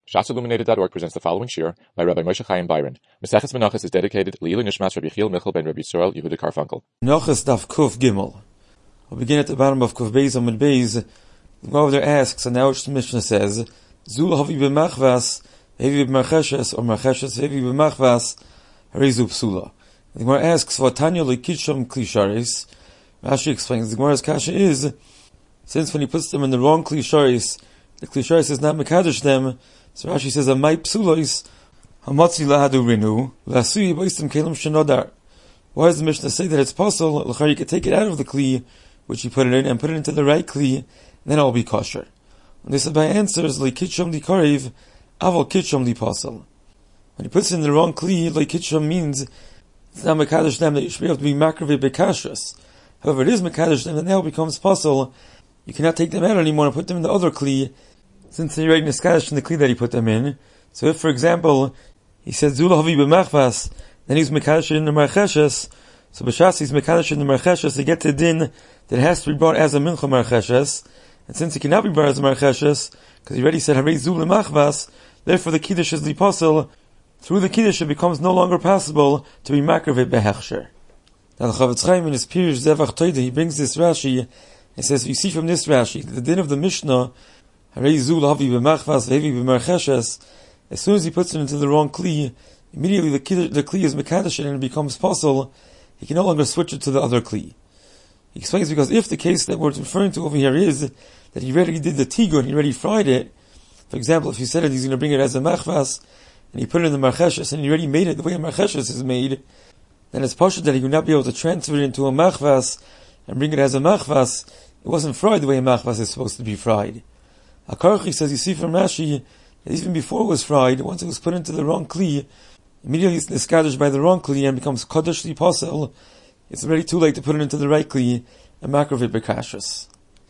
ShatzIlluminated.org presents the following shir by Rabbi Moshe Chaim Byron. Maseches Menachos is dedicated to Leilu Nishmas Rabbi Yechiel Michal ben Rabbi Yisrael Yehuda Karfunkel. Menachos Daf Kuf Gimel. We'll begin at the bottom of Kuf Beis Amud Beis. The Gemara over there asks, and now the Mishnah says, Zul havi b'machvas, hevi b'marcheshes, or marcheshes hevi b'machvas, harezu psula. The Gemara asks, Vatanya lekitsham klisharis. Rashi explains, the Gemara's kasha is, since when he puts them in the wrong klisharis, the klisharis is not mekadosh them. So Rashi says, Amai psulois, hamatzi lahadu rinu, lasui b'istim kelim shenodar. Why does the Mishnah say that it's possible? L'chari, you can take it out of the kli, which you put it in, and put it into the right kli, and then it will be kosher. And this by answers, lekitsham di karev, aval kitsham di pasal. When he puts it in the wrong kli, lekitsham means, it's not mekadosh them, that you should be able to be makrav bekashras. However, it is mekadosh them, that now becomes possible. You cannot take them out anymore and put them in the other kli, since they're already niskadosh in the kli that he put them in. So if, for example, he said Zul havi b'machvas, then he's mekadosh in the marcheshes, so b'shas he's mekadosh in the marcheshes to get to din that it has to be brought as a mincha marcheshes, and since it cannot be brought as a marcheshes, because he already said Harei Zul l'machvas, therefore the kiddush is liposel. Through the kiddush it becomes no longer possible to be makrav behechsher. Now the Chavetz Chaim in his Pirush Zevach Toida, he brings this Rashi, and says, you see from this Rashi, the din of the Mishnah, Harei Zul havi b'machvas hevi b'marcheshes, as soon as he puts it into the wrong kli, immediately the kli is mekadosh and it becomes possible. He can no longer switch it to the other kli. He explains, because if the case that we're referring to over here is that he already did the tigun, he already fried it. For example, if he said it, he's going to bring it as a machvas, and he put it in the marcheshes, and he already made it the way a marcheshes is made, then it's possible that he would not be able to transfer it into a machvas and bring it as a machvas. It wasn't fried the way a machvas is supposed to be fried. Akarchi says, you see from Rashi, that even before it was fried, once it was put into the wrong kli, immediately it's niskadosh by the wrong kli and becomes kodesh li posel. It's already too late to put it into the right kli and makrav it bekashras.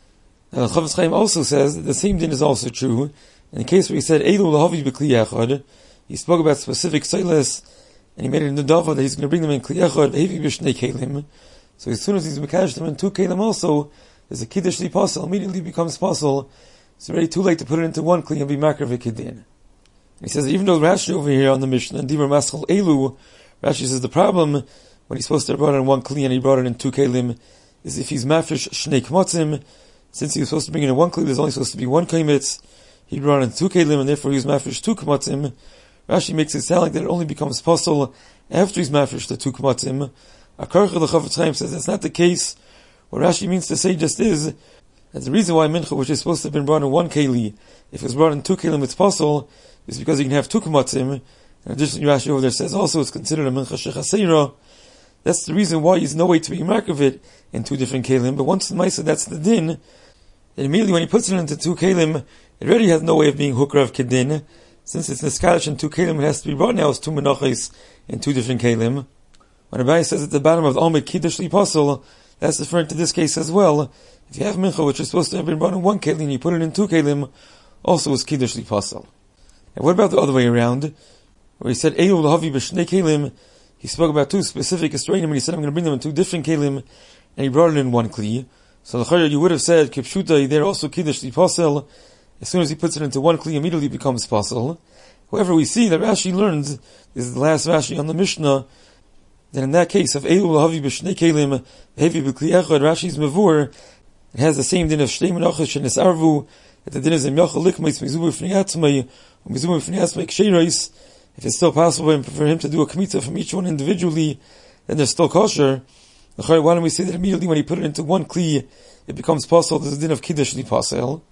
Now the Chavetz Chaim also says that the same din is also true. In the case where he said Eilu lahavi b'kli echad, he spoke about specific silas, and he made it in the dava that he's going to bring them in kli echad hevi b'shnei kelim. So as soon as he's mekadosh them in two kelim also, there's a kiddush li posel, immediately becomes posel. It's already too late to put it into one kli and be makrav kedin. He says, even though Rashi over here on the Mishnah, Divrei Maschal Elu, Rashi says the problem when he's supposed to have brought it in one kli and he brought it in two kelim is if he's mafresh shnei kmotzim, since he was supposed to bring it in one kli, there's only supposed to be one kaimitz, he brought it in two kelim and therefore he's mafresh two kmotzim. Rashi makes it sound like that it only becomes possible after he's mafresh the two kmotzim. Akarcha the Chavetz Chaim says that's not the case. What Rashi means to say just is that the reason why mincha, which is supposed to have been brought in one keli, if it's brought in two kelim, it's possible, is because you can have two kamatzim. In addition, Rashi over there says also it's considered a mincha shechaseira. That's the reason why there's no way to be mark of it in two different kelim. But once the Maisa, that's the din, then immediately when he puts it into two kelim, it already has no way of being hukrav kedin. Since it's niskalish in two kelim, it has to be brought now as two menachos in two different kelim. When Rabbi says at the bottom of the Omid Kiddush Li Pasal, that's referring to this case as well. If you have mincha, which is supposed to have been brought in one kelim, and you put it in two kelim, also is Kiddush Li Pasal. And what about the other way around? Where he said, Eilu lahavi b'shnei kelim, he spoke about two specific estrainim, and he said, I'm going to bring them in two different kelim, and he brought it in one kli. So the you would have said, Kipshuta, there also Kiddush Li Pasal. As soon as he puts it into one kli, immediately it becomes pasal. However, we see that Rashi learns, this is the last Rashi on the Mishnah, that in that case of Eilu lahavi b'shnei kelim, hevi b'kli echad, Rashi's mevur, it has the same din of shnei menachos shenisarvu, that the din is Yachal Likmeitz Mizubu Fnei Atzmai, or Mizubu Fnei Atzmai Ksherais. If it's still possible for him to do a kmitza from each one individually, then they're still kosher. Why don't we say that immediately when he put it into one kli, it becomes possible? There's a din of Kiddush Li Pasel.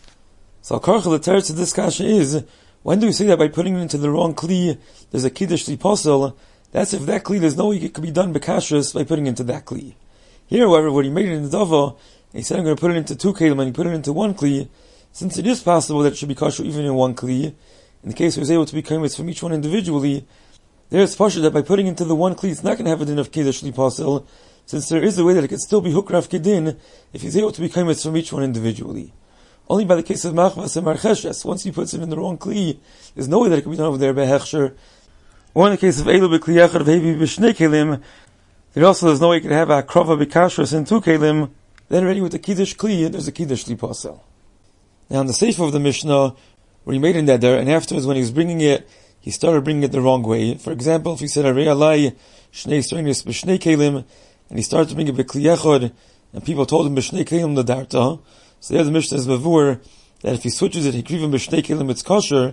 So Karchel, the teretz of this kasha is, when do we say that by putting it into the wrong kli, there's a Kiddush Li Pasel? That's if that kli, there's no way it could be done bekashras by putting it into that kli. Here, however, when he made it in the dava, he said, I'm going to put it into two kelim, and he put it into one kli. Since it is possible that it should be kosher even in one kli, in the case he was able to be kaimitz from each one individually, there it's possible that by putting into the one kli, it's not going to have a din of kiddush li pasel, since there is a way that it could still be hukrav kedin if he's able to be kaimitz from each one individually. Only by the case of machvas and marcheshes, once he puts it in the wrong kli, there's no way that it can be done over there behechsher. Or in the case of eilu b'kli echad v'hevi b'shnei kelim, there also there's no way you can have a krova b'kashras in two kelim. Then already with the kiddush kli, there's a kiddush li pasel. Now in the seif of the Mishnah, where he made a neder, and afterwards when he was bringing it, he started bringing it the wrong way. For example, if he said, Arei alai shnei sreinis b'shnei kelim, and he started to bring it b'kli echad, and people told him b'shnei kelim l'darta, so there the Mishnah is mavur, that if he switches it, he krivim b'shnei kelim, it's kosher.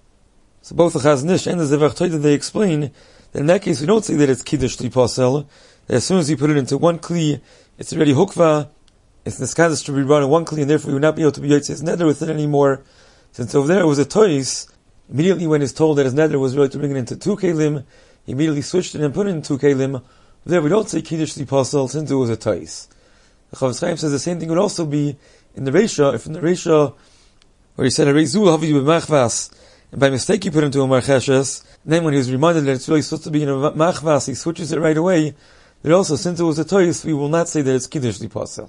So both the Chazon Ish and the Zevach Toida, they explain that in that case we don't say that it's kiddush li pasel, that as soon as you put it into one kli, it's already hukva, it's niskadus to be brought in one kli, and therefore you will not be able to be yotzei neder with it anymore. Since over there it was a tois, immediately when he's told that his neder was really to bring it into two kelim, he immediately switched it and put it into two kelim. There we don't say kiddush li pasel since it was a tois. The Chofetz Chaim says the same thing would also be in the Reisha, if in the Reisha, where he said, Arei zul havi b'machvas, and by mistake he put it into a marcheshes, then when he was reminded that it's really supposed to be in a machvas, he switches it right away. There also, since it was a tois, we will not say that it's kiddush li pasel.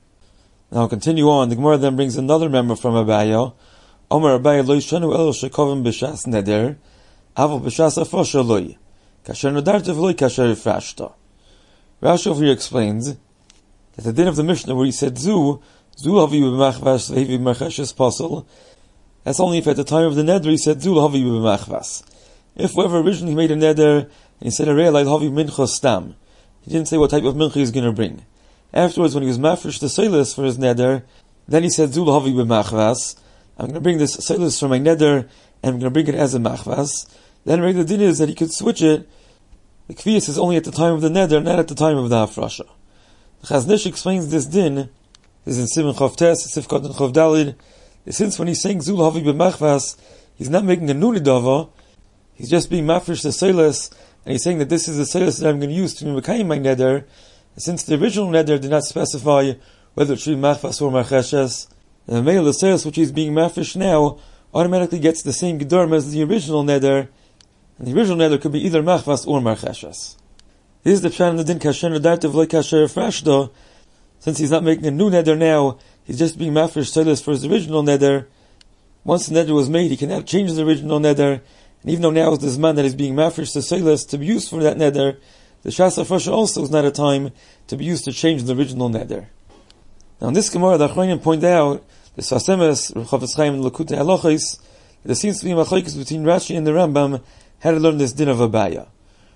Now I'll continue on. The Gemara then brings another member from Abaya. Omar Abaya lo yishanu el shekovim b'shas neder, avol b'shas afosha loy, kasher nedarta v'loy kasher ifrashta. Rashi over here explains that the din of the Mishnah where he said zu havi b'machvas v'hevi b'marcheshes pasel, that's only if at the time of the neder he said zu havi b'machvas. If whoever originally made a neder and he said arei alai havi mincha stam, he didn't say what type of mincha he's going to bring. Afterwards, when he was mafresh the seilis for his neder, then he said zu havi b'machvas, I'm going to bring this seilis for my neder, and I'm going to bring it as a machvas. Then the din is that he could switch it. The kviyas is only at the time of the neder, not at the time of the hafrasha. The Chazon Ish explains this din, this is in Siman Chof Tes, Sifkot and Chof Dalid, since when he's saying zul havi b'machvas, he's not making a new nidava, he's just being mafresh the seilis, and he's saying that this is the seilis that I'm going to use to be mekayim my neder. And since the original neder did not specify whether it should be machvas or marcheshes, the male the seilis which he's being mafresh now automatically gets the same gedurm as the original neder, and the original neder could be either machvas or marcheshes. This is the pshat in the din kasher nedarta v'lo kasher ifrashta. Since he's not making a new neder now, he's just being mafresh seilis for his original neder. Once the neder was made, he cannot change the original neder, and even though now is this man that is being mafresh the seilis to be used for that neder, the shas hafrasha also is not a time to be used to change the original neder. Now in this Gemara, the Achronim point out, the Sasemes, Chofetz Chaim, and Lekutei Halachos, there seems to be a machlokes between Rashi and the Rambam how to learn this din of Abaya.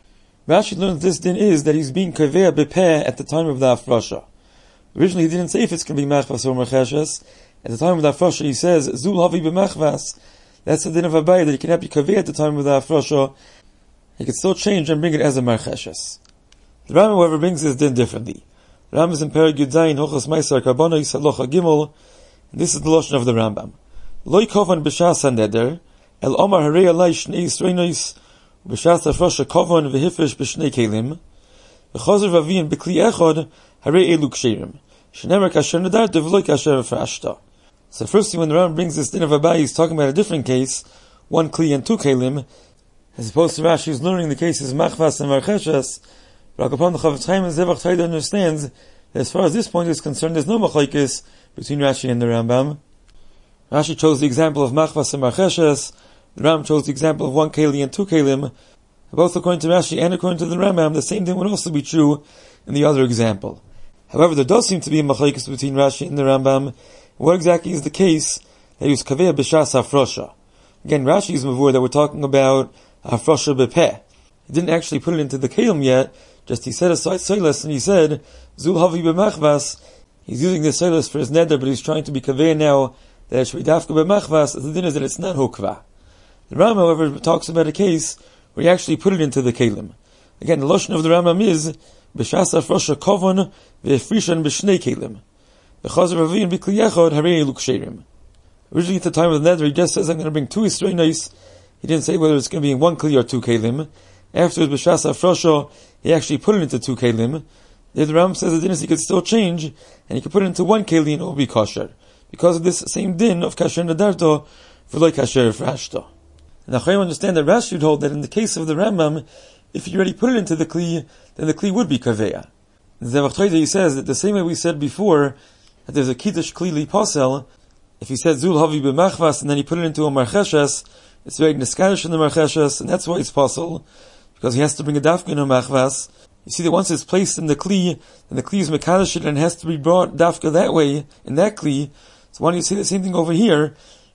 Rashi learns this din is that he's being kaveh bepeh at the time of the hafrasha. Originally he didn't say if it's going to be machvas or marcheshes. At the time of the hafrasha he says, zul havi b'machvas. That's the din of Abaya, that he cannot be kaveh at the time of the hafrasha. He can still change and bring it as a marcheshes. The Rambam, however, brings this din differently. The Rambam is in Perek Yudayin, Hochos Maisar Karbonos Halacha Gimel, and this is the lashon of the Rambam. Loi kovan b'shas haneder, el omar harei alai shnei sreinos, b'shas hafrasha kovan v'hifresh b'shnei kelim, v'chozer v'aviyin b'kli echad, harei elu ksherim, shenemer kasher nedarta v'loi kasher v'frashta. So firstly, when the Rambam brings this din of Abai, he's talking about a different case, one kli and two kelim, as opposed to Rashi, who's learning the cases machvas and marcheshes. But upon the Chofetz Chaim and Zevach Toida understands that as far as this point is concerned, there's no machlokes between Rashi and the Rambam. Rashi chose the example of machvas and marcheshes. The Rambam chose the example of one keli and two kelim. Both according to Rashi and according to the Rambam, the same thing would also be true in the other example. However, there does seem to be a machlokes between Rashi and the Rambam. What exactly is the case that he was kaveh b'shas hafrasha? Again, Rashi is mavur that we're talking about hafrasha bepeh. He didn't actually put it into the kelim yet. Just he set aside seilis and he said, zul havi b'machvas. He's using this seilis for his neder, but he's trying to be kaveh now that it should be dafka b'machvas. The din is that it's not hukva. The Rambam, however, talks about a case where he actually put it into the kelim. Again, the lashon of the Rambam is b'shas hafrasha kovan v'efrishan b'shnei kelim v'chazer v'aviyin b'kli echad harei elu ksherim. Originally, at the time of the neder, he just says, I'm going to bring two isreinos. He didn't say whether it's going to be in one kli or two kelim. Afterwards, b'shas hafrasha, he actually put it into two kelim. The Rambam says the din is he could still change, and he could put it into one keli and it will be kosher. Because of this same din of kasher nedarto, v'loi kasher ifrashta. And the Chayim understand that Rashi would hold that in the case of the Rambam, if you already put it into the kli, then the kli would be kaveya. In Zevach Toida he says that the same way we said before, that there's a kiddush kli li pasel, if he said zul havi b'machvas and then he put it into a marcheshes, it's very niskadish in the marcheshes, and that's why it's pasel, because he has to bring a dafka in a machvas. You see that once it's placed in the kli, then the kli is mekadosh and has to be brought dafka that way, in that kli. So why don't you say the same thing over here?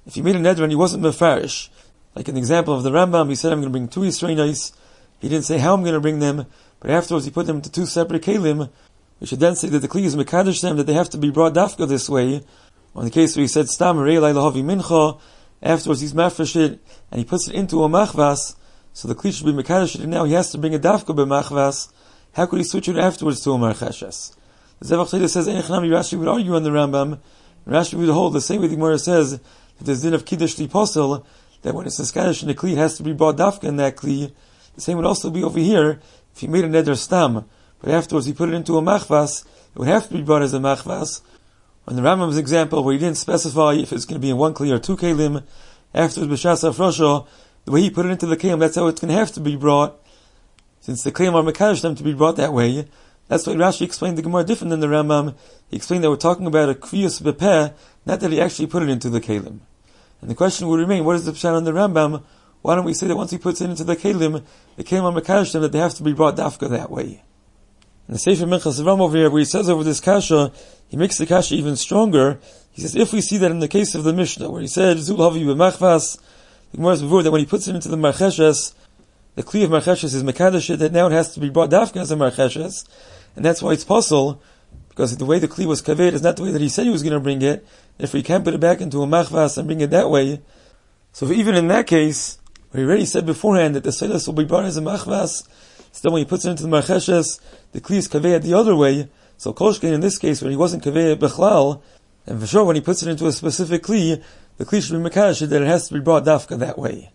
If he made a neder and he wasn't mefarish, like in the example of the Rambam, he said, I'm going to bring 2 Yisreinos. He didn't say how I'm going to bring them, but afterwards he put them into 2 separate kelim. We should then say that the kli is mekadosh them, that they have to be brought dafka this way. Or in the case where he said, Stam rei lahavi mincha, afterwards he's mafresh it, and he puts it into a machvas, so the kli should be mekadosh it, and now he has to bring a dafka b'machvas. How could he switch it afterwards to a marcheshes? The Zevach Tzedek says, Einechnami, Rashi would argue on the Rambam, and Rashi would hold the same way the Gemara says, that there's din of kiddush li posel, that when it's niskadosh in the kli, it has to be brought dafka in that kli. The same would also be over here, if he made a neder stam, but afterwards he put it into a machvas, it would have to be brought as a machvas. On the Rambam's example, where he didn't specify if it's going to be in 1 kli or 2 kelim, afterwards b'shas hafrosha, the way he put it into the kelim, that's how it's going to have to be brought. Since the kelim are mekadosh them to be brought that way, that's why Rashi explained the Gemara different than the Rambam. He explained that we're talking about a kviyus bepeh, not that he actually put it into the kelim. And the question would remain, what is the pshat on the Rambam? Why don't we say that once he puts it into the kelim are mekadosh them, that they have to be brought dafka that way? In the Sefer Minchas Avram over here, where he says over this kasha, he makes the kasha even stronger. He says, if we see that in the case of the Mishnah, where he said, Zul havi b'machvas, the Gemara is before that when he puts it into the marcheshes, the kli of marcheshes is mekadosh, that now it has to be brought dafka as a marcheshes, and that's why it's possible, because the way the kli was kaved is not the way that he said he was going to bring it. If he can't put it back into a machvas and bring it that way, so even in that case, where he already said beforehand that the seilas will be brought as a machvas, still when he puts it into the marcheshes, the kli is kaved the other way. So Kolshkein in this case, when he wasn't kaved bechlal, and for sure when he puts it into a specific kli, the kli should be mekadosh that it has to be brought dafka that way.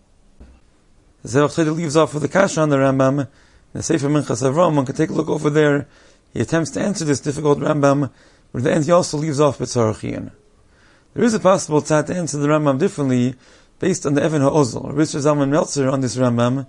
The Zevach Tzedek leaves off with the kasha on the Rambam. In the Sefer Minchas Avram, one can take a look over there. He attempts to answer this difficult Rambam, but at the end he also leaves off B'tzarachian. There is a possible tzad to answer the Rambam differently, based on the Even HaOzel, Rabbi Zalman Meltzer on this Rambam.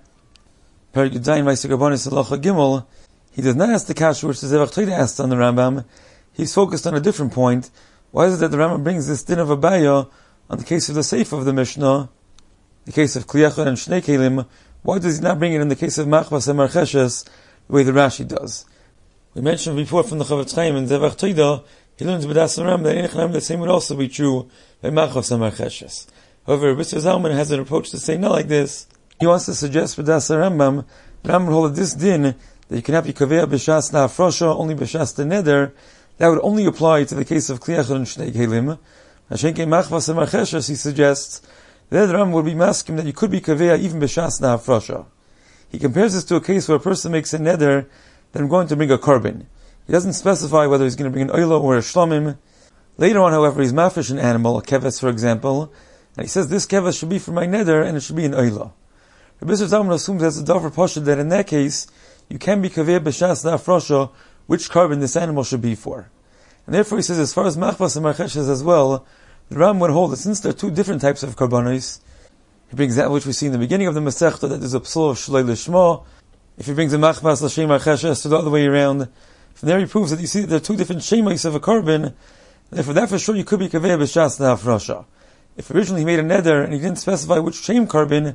Perik Yudayin Vayser Gabanis Halacha Gimel. He does not ask the kasha which the Zevach Tzedek asked on the Rambam. He's focused on a different point. Why is it that the Rambam brings this din of Abaya on the case of the Seif of the Mishnah, the case of Kli Echad and Shnei Kelim? Why does he not bring it in the case of Machvas and Marcheshes the way the Rashi does? We mentioned before from the Chavetz Chaim and Zevach Tzedek, he learns B'das Rambam that Einechnam the same would also be true by Machvas and Marcheshes. However, Rabbi Zalman has an approach to say not like this. He wants to suggest B'das Rambam, the Rambam hold this din that you cannot be kaveya b'shas na'afrosha, only b'shas the neder. That would only apply to the case of Kli Echad and Shnei Kelim. Hashenke Machvas and Marcheshes, he suggests, that the Rambam would be masking that you could be kaveya even b'shas na'afrosha. He compares this to a case where a person makes a neder that I'm going to bring a carbon. He doesn't specify whether he's going to bring an oila or a shlomim. Later on, however, he's mafish an animal, a keves for example, and he says this keves should be for my neder and it should be an oila. Rabbi Zalman assumes as a davar pasha that in that case, you can be kaveya b'shas na'afrosha which carbon this animal should be for. And therefore he says, as far as machvas and marcheshes as well, the Ram would hold that since there are 2 different types of karbanos, he brings that which we see in the beginning of the Masechta, that there's a psul of shlei lishma. If he brings a machvas l'shem marcheshes to the other way around, from there he proves that you see that there are 2 different shemais of a carbon, and therefore that for sure you could be kaveya b'shas na'afrosha. If originally he made a neder and he didn't specify which shem carbon,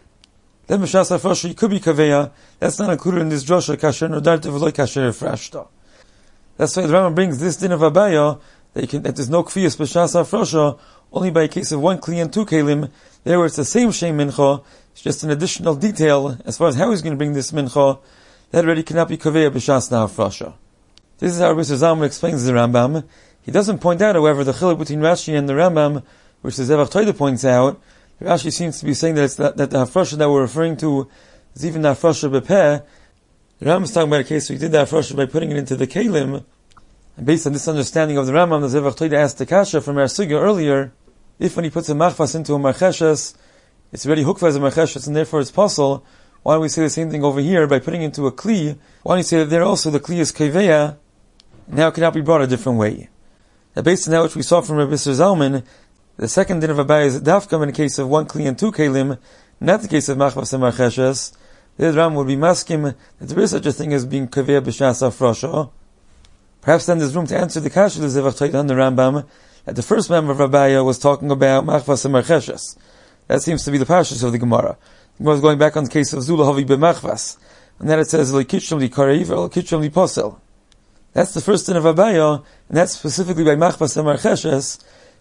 then b'shas na'afrosha you could be kaveya. That's not included in this drasha kasher nodarta v'loy kasher frashta. That's why the Rambam brings this din of Abaya, that there's no kfiyas b'shas na'afrosha only by a case of 1 kli and 2 kelim. There where it's the same shem mincha, it's just an additional detail as far as how he's going to bring this mincha. That already cannot be kaveya b'shas na'afrosha. This is how Rabbi Zalman explains the Rambam. He doesn't point out, however, the chiluk between Rashi and the Rambam, which the Zevach Tzedek points out. Rashi seems to be saying that the hafrosha that we're referring to is even the hafrosha b'peh. The Rambam is talking about a case where he did the hafrosha by putting it into the kelim. And based on this understanding of the Rambam, the Zevach Tzedek asked the kasha from our sugya earlier, if when he puts a machvas into a marcheshes, it's already hukva as a marcheshes, and therefore it's possible, why don't we say the same thing over here by putting it into a kli? Why don't you say that there also the kli is kaveya, now it cannot be brought a different way? Now based on that which we saw from Rabbi Zalman, the second din of Abaya is dafkam in the case of 1 kli and 2 kelim, not the case of machvas and marcheshes. The Ram would be maskim that there is such a thing as being kaveya b'shas na'afrosha. Perhaps then there's room to answer the kasha of the Zevach Tzedek on the Rambam, that the first member of Abaya was talking about machvas and marcheshes. That seems to be the pashas of the Gemara. The Gemara is going back on the case of Zula havi b'machvas, and then it says l'kitchum li kareiv or l'kitchum li posel. That's the first din of Abaya, and that's specifically by machvas and marcheshes,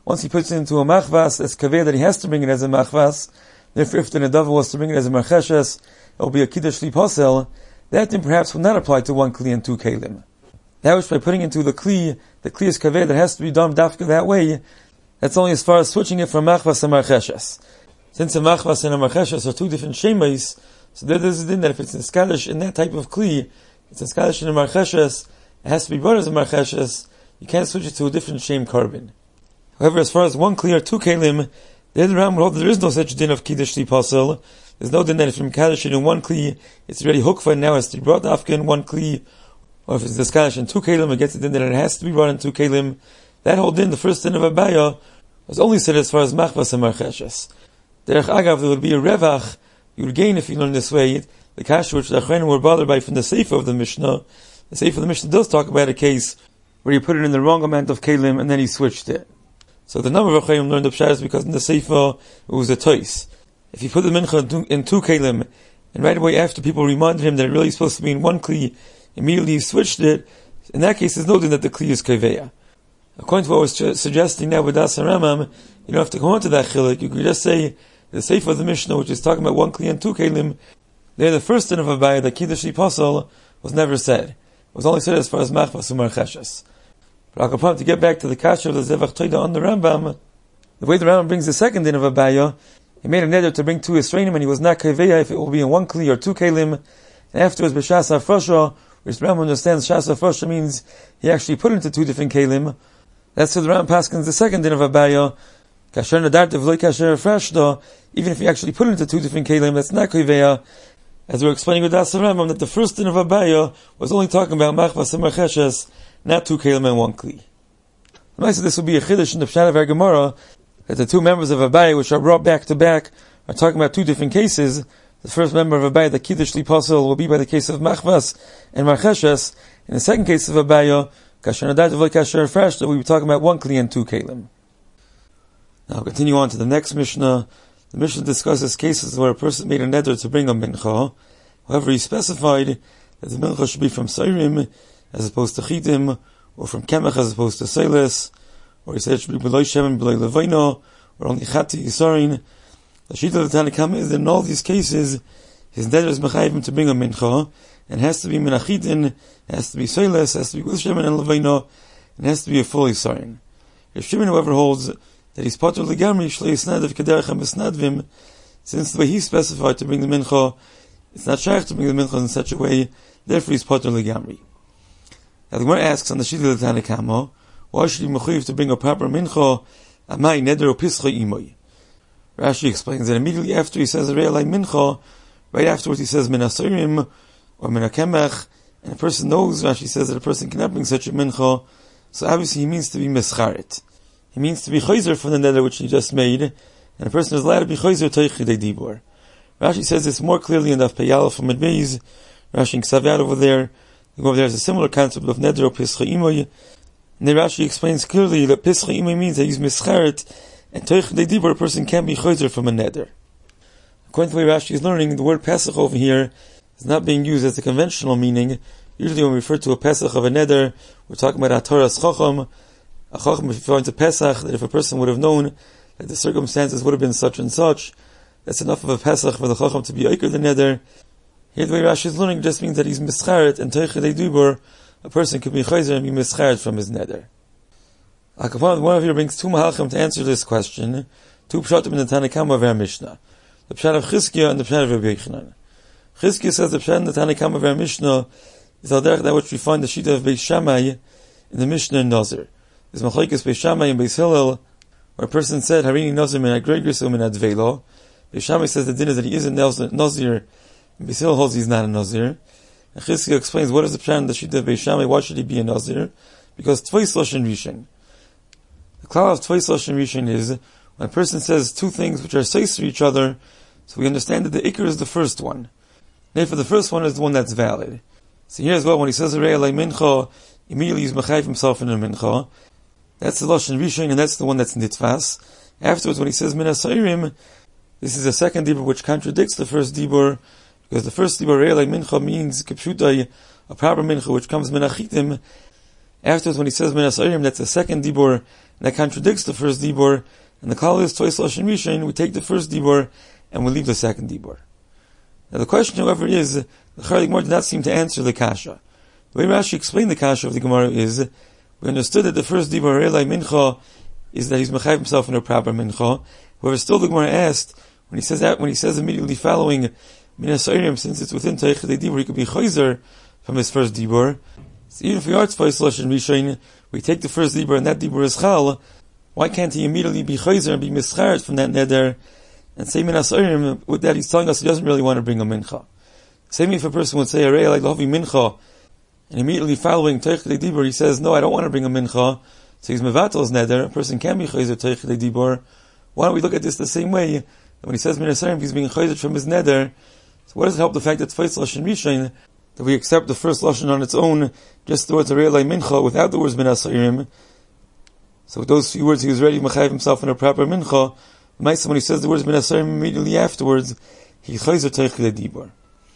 Once he puts it into a machvas, it's kaveh that he has to bring it as a machvas. Therefore, if the nedava was to bring it as a marcheshes, it will be a kiddush li posel. That then perhaps will not apply to one kli and two kelim. That which by putting into the kli is kaveh that has to be done dafka that way. That's only as far as switching it from machvas and marcheshes. Since a machvas and a marcheshes are two different shemayis, so there is a din that if it's in skalish in that type of kli, it's in skalish in a marcheshes, it has to be brought as a marcheshes. You can't switch it to a different shem carbon. However, as far as one kli or two kelim, the Ram would hold that there is no such din of kiddush li pasel. There's no din that if you kaddish it in one kli, it's already hukva and now has to be brought afka in one kli. Or if it's the kaddish in two kelim, it gets the din that it has to be brought in two kelim. That whole din, the first din of Abaya, was only said as far as machvas and marcheshes. Derech agav, there would be a revach you would gain if you learn this way. The kasha which the Achrenim were bothered by from the Sefer of the Mishnah. The Sefer of the Mishnah does talk about a case where you put it in the wrong amount of kelim and then he switched it. So the number of Achrenim learned the pshat is because in the Sefer it was a tois. If you put the mincha in two kelim, and right away after people reminded him that it really is supposed to be in one kli, immediately he switched it, in that case there's no din that the kli is kaveya. According to what I was suggesting now with Das Ramam, you don't have to go on to that chilik. You could just say the Sefer of the Mishnah, which is talking about one kli and two kelim, there the first din of Abaya, the kiddush li pasel, was never said. It was only said as far as machvas and marcheshes. But to get back to the kasha of the Zevach Toida on the Rambam, the way the Rambam brings the second din of Abaya, he made a neder to bring two Yisraelim and he was not kaveya if it will be in one kli or two kelim. And afterwards, b'shas hafrosha, which the Rambam understands shas hafrosha means he actually put into two different kelim. That's how the Rambam paskins the second din of Abaya, kasher nadartev v'lo kasher hafrashda, even if he actually put into two different kelim, that's not kaveya. As we're explaining with Das Rambam, that the first din of Abaya was only talking about machvas and marcheshes, not two kelim and one kli. Nice, this will be a chiddush in the pshat of our Gemara, that the two members of Abaya, which are brought back to back, are talking about two different cases. The first member of Abaya, the kiddush li pasel, will be by the case of machvas and marcheshes. In the second case of Abaya, kasher nadat v'lo kasher fresh, that we were talking about one kli and two kelim. Now continue on to the next Mishnah. The Mishnah discusses cases where a person made a neder to bring a mincha. However, he specified that the mincha should be from Seirim, as opposed to Chitim, or from Kemach as opposed to Seiles, or he said it should be B'loi Shemen, B'loi Levaino, or only Chati Yisarin. The Shita of the Tanakhama is that in all these cases, his neder is mechayiv him to bring a mincha, and it has to be min Achitin, it has to be Seiles, it has to be with Shemen and Levaino, and it has to be a full Yisarin. If Shimon, however, holds that he's potter legamri, shlei Yisnadav Kederech HaMesnadvim, since the way he specified to bring the mincha, it's not shaykh to bring the mincha in such a way, therefore he's potter legamri. Now the Gemara asks on the Shita of the Tanakhama, why should he be mechuyev to bring a proper mincha? Amai neder o pischa imoy. Rashi explains that immediately after he says Re'alai mincha, right afterwards he says min asirim or min hakemach, and a person knows, Rashi says that a person cannot bring such a mincha, so obviously he means to be mescharet. He means to be chayzer from the neder which he just made, and a person is allowed to be chayzer teichidei dibur. Rashi says this more clearly in the Peyal from Medbeiz. Rashi and Ksaviyad over there. You go over there, there's a similar concept of neder o pischa imoy. And then Rashi explains clearly that pischa imoy means that he's mischaret, and teichidei dibur, a person can't be chayzer from a neder. According to the way Rashi is learning, the word Pesach over here is not being used as a conventional meaning. Usually when we refer to a Pesach of a neder, we're talking about a Torah's chacham. A chacham referring to Pesach, that if a person would have known that the circumstances would have been such and such, that's enough of a Pesach for the chacham to be oiker the neder. Here the way Rashi is learning just means that he's mischaret, and teichidei dibur, a person could be chayzer and be mischaret from his neder. One of you brings two mahalchim to answer this question, two pshatim in the Tanakhama of our Mishnah. The pshat of Chizkiah and the pshat of Rabbi Yochanan. Chizkiah says the pshat in the Tanakhama of our Mishnah is al derech that which we find the Shita of Beis Shammai in the Mishnah in Nazir. There's machlokes Beis Shammai and Beis Hillel, where a person said, Harini Nazir min agregris u min advelo. Beis Shammai says the din is that he is a Nazir, and Beis Hillel holds he's not a Nazir. And Chizkiah explains what is the pshat in the Shita of Beis Shammai, why should he be a Nazir? Because Tvois Lashon Rishon. The klal of Tvois Lashon Rishon is, when a person says two things which are seis to each other, so we understand that the ikr is the first one. Therefore the first one is the one that's valid. So here as well, when he says Re'alai mincha, immediately he's mechayiv himself in a mincha. That's the Lashon Rishon, and that's the one that's nitfas. Afterwards, when he says min hasayrim, this is a second dibur which contradicts the first dibur, because the first dibur Re'alai mincha means kipshutai, a proper mincha which comes min achitim, Afterwards, when he says Min HaSa'irim, that's the second dibur, and that contradicts the first dibur, and the klal is Tois Lashon Rishon, we take the first dibur, and we leave the second dibur. Now the question, however, is, the Chayei Gemara did not seem to answer the kasha. The way Rashi explained the kasha of the Gemara is, we understood that the first dibur, Relai Mincha, is that he's mechayiv himself in a proper mincha. However, still the Gemara asked, when he says immediately following Min HaSa'irim, since it's within Teichadei Dibur, he could be chayzer from his first dibur. So even if we are Tzvais Lashon Rishon, we take the first dibur and that dibur is chal, why can't he immediately be chayzer and be mischaret from that neder and say Min HaSa'irim? With that he's telling us he doesn't really want to bring a mincha. Same if a person would say, Arei like Lahavi mincha, and immediately following Teichadei Dibur he says, no, I don't want to bring a mincha, so he's mevatel's neder, a person can be chayzer Teichadei Dibur. Why don't we look at this the same way? When he says Min HaSa'irim, he's being chayzer from his neder. So what does it help the fact that Tzvais Lashon Rishon, that we accept the first Lashon on its own, just the words Arei Mincha, without the words Min HaSa'irim? So with those few words, he was ready to mechayiv himself in a proper Mincha. When he says the words Min HaSa'irim immediately afterwards, he chayzer Teichadei Dibur.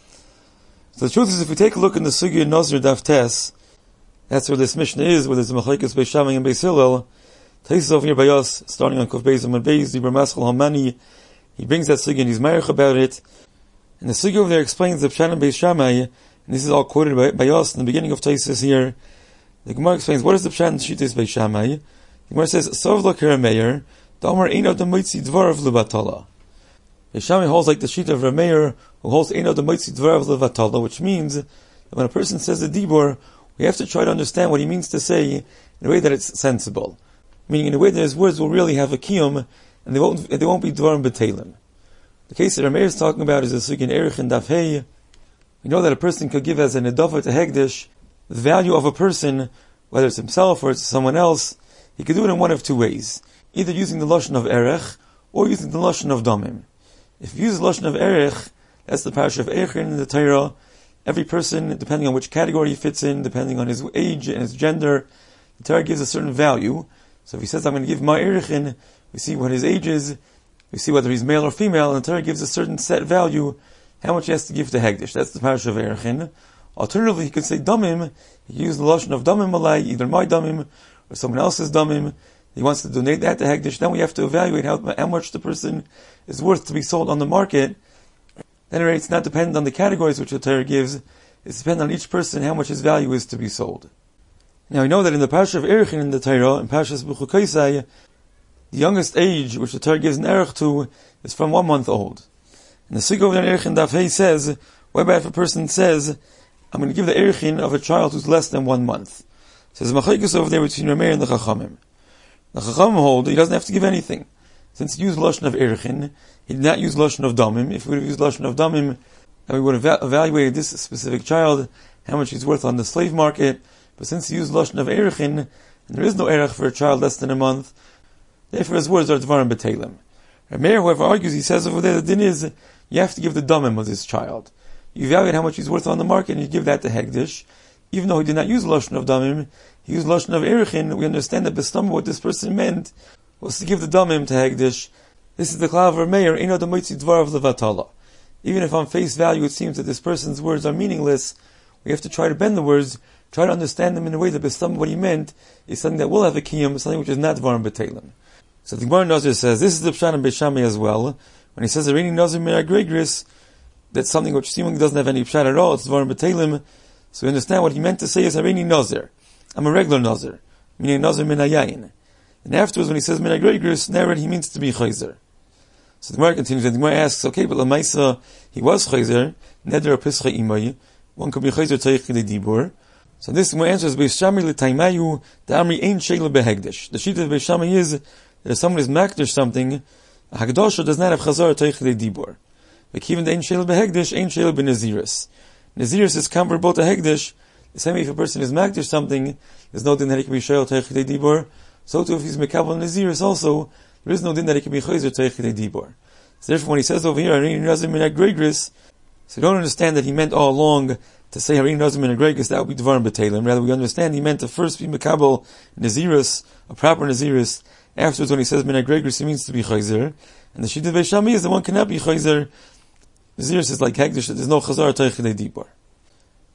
So the truth is, if we take a look in the Sugya Nazir Daf Tes, that's where this Mishnah is, where there's a Machlekes Beis Shammai and Beis Hillel. Taisus over here by us, starting on Kuf Beis Amud Beis, Dibur Maschal Hamani, he brings that Sugya and he's marich about it. And the Sugya over there explains the Pshat in Beis Shammai, and this is all quoted by us in the beginning of Taisus here. The Gemara explains, what is the Pshat in Shittas Beis Shammai? The Gemara says, Sov lo kerameir, Damar eino demoitzi dvarav levatala. Beis Shammai holds like the sheet of Rameir, who holds eino demoitzi dvarav levatala, which means that when a person says a dibur, we have to try to understand what he means to say in a way that it's sensible. Meaning in a way that his words will really have a kiyum, and they won't be dvarim betelim. The case that Rameir is talking about is a sugya in Erech and Daf Hey. We know that a person could give as an edafa to Hegdish the value of a person, whether it's himself or it's someone else. He could do it in one of two ways. Either using the Lashon of Erech, or using the Lashon of Damim. If you use the Lashon of Erech, that's the parasha of Eichin in the Torah. Every person, depending on which category he fits in, depending on his age and his gender, the Torah gives a certain value. So if he says, I'm going to give my Eichin, we see what his age is, we see whether he's male or female, and the Torah gives a certain set value, how much he has to give to Hegdish. That's the parasha of Eichin. Alternatively, he could say Damim, he can use the Lashon of Damim Malai, either my Damim, or someone else's Damim. He wants to donate that to Hegdish. Then we have to evaluate how much the person is worth to be sold on the market. Then it's not dependent on the categories which the Torah gives, it's dependent on each person how much his value is to be sold. Now we know that in the parasha of Eichin in the Torah, in Parashas B'chukaisai, the youngest age which the Torah gives an erech to is from 1 month old. And the Sugya over there in Eichin Daf Hey says, whereby if a person says, I'm going to give the Eichin of a child who's less than 1 month. So there's a machlekes over there between Rameir and the Chachamim. The Chachamim hold he doesn't have to give anything. Since he used Lashon of Eichin, he did not use Lashon of Damim. If we would have used Lashon of Damim, then we would have evaluated this specific child, how much he's worth on the slave market. But since he used Lashon of Eichin, and there is no erech for a child less than a month, therefore his words are Dvarim B'Telim. Rameir, however, argues, he says over there, the din is, you have to give the Damim of this child. You evaluate how much he's worth on the market, and you give that to Hegdish. Even though he did not use Lashon of Damim, he used Lashon of Eichin, we understand that B'Stam, what this person meant was to give the Damim to Hegdish. This is the Klal of Rameir, Eino Demoitzi Dvarav Levatala. Even if on face value it seems that this person's words are meaningless, we have to try to bend the words, try to understand them in a way that B'Stam, what he meant is something that will have a kiyum, something which is not Dvarim B'Telim. So the Gemara Nazir says, this is the Pshat in Beis Shammai as well, when he says, Arini Nazir Min HaGregris, that's something which seemingly doesn't have any Pshat at all, it's Dvarim B'Telim. So we understand what he meant to say is Arini Nazir. I'm a regular Nazir, meaning Nazir Min HaYayin. And afterwards, when he says Min HaGregris, now he means to be Chayzer. So the Gemara continues, and the Gemara asks, okay, but Lamaisa, he was Chayzer, Neder Pischa Imay, one could be Chayzer Teichadei Dibur. So this Gemara answers, Beis Shammai L'Taimayu, the Amri Ein Sheila Behegdish. The sheet of Beis Shammai is, that if someone is Makdish something, a Hagdosha does not have Chazar Teichadei Dibur. But even the Ein Sheila Behegdish, Ein Sheila Benaziris. Naziris is comparable to Hegdish. The same way if a person is Makdish something, there's no din that he can be Sheila Teichadei Dibur. So too if he's Mekabel Naziris also, there is no din that he can be Chayzer Teichadei Dibur. So therefore when he says over here, Harini Nazir Min HaGregris, so we don't understand that he meant all along to say Harini Nazir Min HaGregris, that would be Dvarim B'Telim. Rather we understand he meant to first be Mekabel Naziris, a proper Naziris. Afterwards when he says Min HaGregris, he means to be Chayzer. And the Shita of Beis Shammai is the one cannot be Chayzer. Naziris is like Hegdish, that there's no Chazar Teichadei Dibur.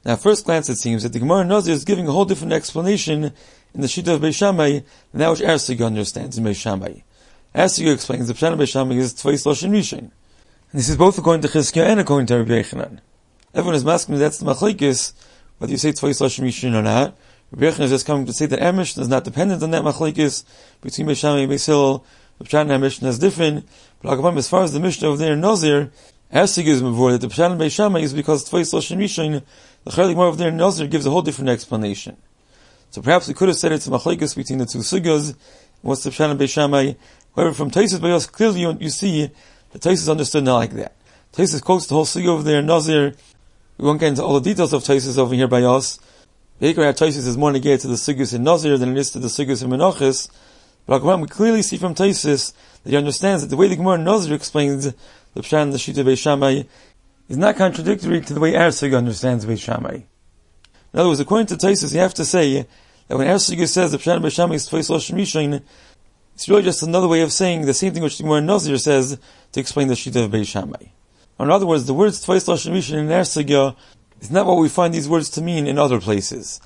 Now, at first glance, it seems that the Gemara in Nazir is giving a whole different explanation in the Shita of Beis Shammai than that which Ersiga understands in Beis Shammai. Ersiga explains the Pshat of Beis Shammai is Tvais Loshen Rishon. And this is both according to Chizkiah and according to Rabbi Yechanan. Everyone is asking me that's the Machlekes, whether you say Tvais Loshen Rishon or not. Rabbi Yechanan is just coming to say that our Mishnah is not dependent on that Machlekes between Beis Shammai and Beis Hillel. The Pshat and our Mishnah is different. But as far as the Mishnah over there in Nazir, Ersiga is before that the Pshat in Beis Shammai is because Tvais Loshen Rishon. The Chaylik Gemara over there in Nazir gives a whole different explanation. So perhaps we could have said it's a machlekes between the two sugyas. What's the Pshat in Beis Shammai? However, from Taisus Bayos, clearly you see that Taisus understood not like that. Taisus quotes the whole sugya over there in Nazir. We won't get into all the details of Taisus over here by us. The Eikar Taisus is more negated to the sugyas in Nazir than it is to the sugyas in Menachos. But we clearly see from Taisus that he understands that the way the Gemara in Nazir explains the Pshat in the Shita Beis Shammai is not contradictory to the way Ersiga understands Beis Shammai. In other words, according to Taisus, you have to say that when Ersiga says the Pshat in Beis Shammai is Tvais Loshen Rishon, it's really just another way of saying the same thing which the Gemara in Nazir says to explain the Shita of Beis Shammai. Or in other words, the words Tvais Loshen Rishon in Ersiga is not what we find these words to mean in other places.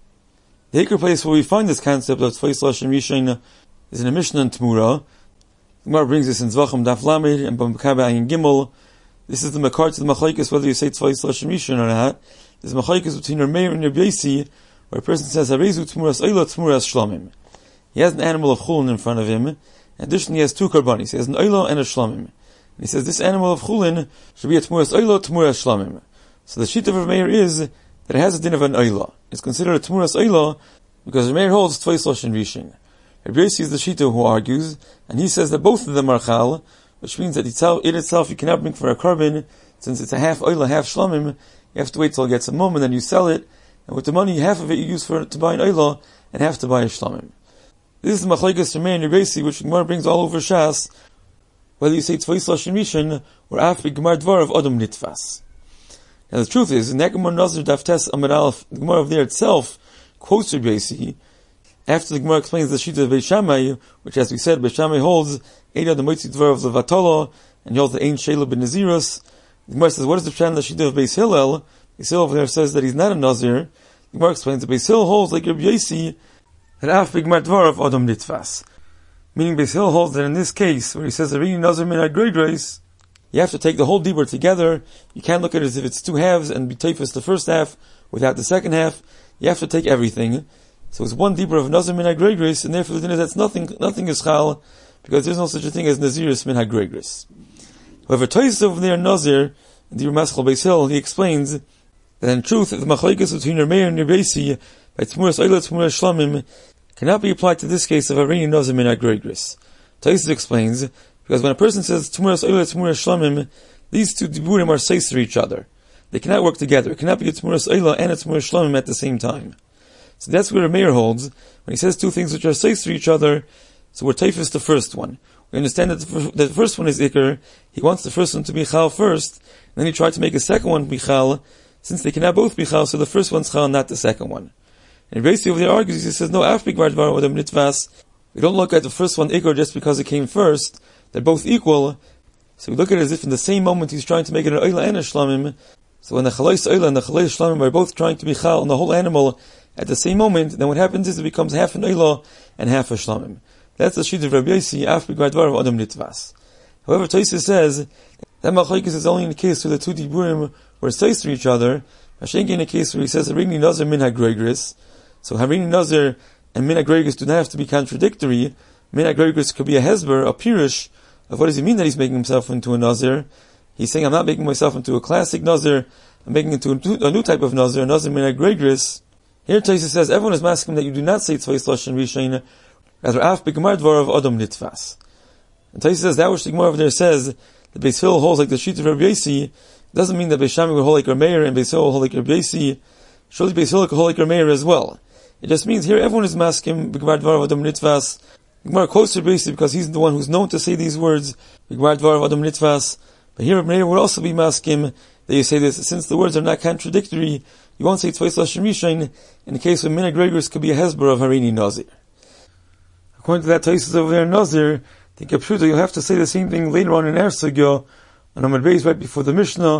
The Eikar place where we find this concept of Tvais Loshen Rishon is in a Mishnah in Tmura. The Gemara brings this in Zvachim Daf Lamed and Bamakabe Ayin Gimel. This is the makar to the machlekes whether you say Tvais Loshen Rishon or not. There's machlekes between Rav Meir and Rav Yosi, where a person says Harezu Tmuras Oila Tmuras Shlomim. He has an animal of chulin in front of him. In addition, he has two karbanis. He has an Oila and a Shlomim. And he says this animal of chulin should be a Tmuras Oila Tmuras Shlomim. So the sheet of Rav Meir is that it has a din of an Oila. It's considered a Tmuras Oila because Rav Meir holds Tvais Loshen Rishon. Rav Yosi is the Shita who argues, and he says that both of them are chal, which means that it itself you cannot bring for a carbon, since it's a half oila, half shlomim. You have to wait till it gets a mum, and then you sell it, and with the money, half of it you use to buy an oila, and half to buy a shlomim. This is the machlekes Rav Meir and Rav Yosi, which the Gemara brings all over Shas, whether you say Tvais Loshen Rishon, or Afbi Gemar Dvar of Odom Nitfas. Now the truth is, in that Gemara Nazir Daf Tes Amud Aleph, the Gemara over there itself quotes Rav Yosi, after the Gemara explains the Shita of Beis Shammai, which as we said, Beis Shammai holds Eida the Moitzi Dvar of Levatolo, and he holds the Ein Sheila ben Nazirus. The Gemara says, what is the Pshat in the Shita of Beis Hillel? Beis Hillel over there says that he's not a Nazir. The Gemara explains that Beis Hillel holds, like Rabbi Yosi, that Af Bigmar Dvar of Adam Nitfas. Meaning Beis Hillel holds that in this case, where he says, Arini Nazir min HaGreigreis, you have to take the whole dibur together. You can't look at it as if it's two halves and be teifus the first half without the second half. You have to take everything. So it's one dibur of Nazir min HaGreigreis, and therefore the din is that's nothing is chal, because there's no such a thing as Naziris min HaGreigreis. However, Toys over there in Nazir, in the Maschal Beis Hillel, he explains that in truth, the machlekes between Rav Meir and Rav Yosi by Tmuras Oila Tmuras Shlomim cannot be applied to this case of Arini Nazir min HaGreigreis. Toys explains, because when a person says Tmuras Oila Tmuras Shlomim, these two diburim are seis for each other. They cannot work together. It cannot be a Tmuras Oila and a Tmuras Shlomim at the same time. So that's where Rav Meir holds, when he says two things which are seis for each other, so we're teifus the first one. We understand that the first one is ikr. He wants the first one to be chal first, and then he tried to make a second one be chal. Since they cannot both be chal, so the first one's chal, not the second one. And basically over there argues, he says, no, after Bigmar Dvar Odom Nitvas, we don't look at the first one ikr just because it came first. They're both equal. So we look at it as if in the same moment he's trying to make it an oila and a shlamim. So when the chalais oila and the chalais shlamim are both trying to be chal on the whole animal at the same moment, then what happens is it becomes half an oila and half a shlamim. That's the sheet of Rabbi Yosi, after Bigmar Dvar of Odom Nitvas. However, Tosfos says that machlekes is only in the case where the two diburim were seis to each other. Hashenki in a case where he says Harini Nazir min HaGreigreis. So Harini Nazir and min HaGreigreis do not have to be contradictory. Min HaGreigreis could be a hezber, a pirush of what does he mean that he's making himself into a Nazir. He's saying, I'm not making myself into a classic Nazir, I'm making into a new type of Nazir, Nazir min HaGreigreis. Here Tosfos says everyone is masking that you do not say Tvais Loshen Rishon, rather Af B'Gemar Dvar of Odom Nitfas. And Tosfos says that which the Gemara over there says that Beis Hillel holds like the sheet of Rabbi Yosi doesn't mean that Beis Shammai will hold like Rav Meir and Beis Hillel will hold like Rabbi Yosi. Surely Beis Hillel will hold like Rav Meir as well. It just means here everyone is masking B'Gemar Dvar of Odom Nitfas. The Gemara quotes Rabbi Yosi because he's the one who's known to say these words B'Gemar Dvar of Odom Nitfas. But here Rav Meir would also be masking that you say this since the words are not contradictory. You won't say Tvais Loshen Rishon in the case of min HaGreigreis could be a hezber of Harini Nazir. According to that Tosfos over there in Nazir, the Kapshuta, you'll have to say the same thing later on in Ersiga, on Amud Beis right before the Mishnah.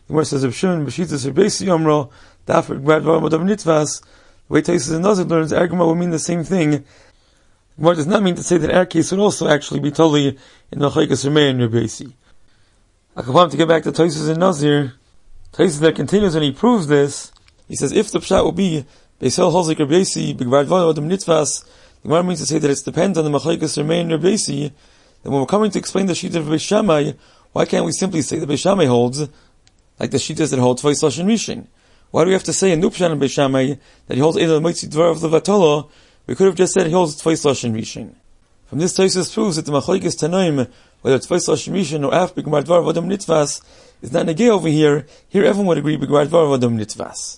Gemara says, Reb Shimon, B'shitas Rebbeisi Yomro, Dafar Gmar Dvar Modam Nitvas. The way Taisus and Nazir learns, our Gemara would mean the same thing. Gemara does not mean to say that our case would also actually be totally in Machaikas Remei and Rebbeisi. To get back to Taisus and Nazir, Taisus there continues and he proves this. He says, if the Pshat will be, Beisel holds like Rebbeisi, B'gvar Dvar Modam Nitvas, the Gemara means to say that it depends on the Machaikas Remei and Rebbeisi. Then when we're coming to explain the Shita of Beis Shammai, why can't we simply say that Beis Shammai holds, like the Shitas that hold Tvais Lashon Rishon? Why do we have to say in Nupshan and Beis Shammai that he holds Eila Moitzi Dvar of Levatolo? We could have just said he holds Tvais Lashon Rishon. From this Taisus proves that the Machlokes Tanoim, whether it's Tvais Lashon Rishon or Af B'Gmar Dvar of Adam Nitvas, is not negay over here. Here everyone would agree B'Gmar Dvar of Adam Nitvas.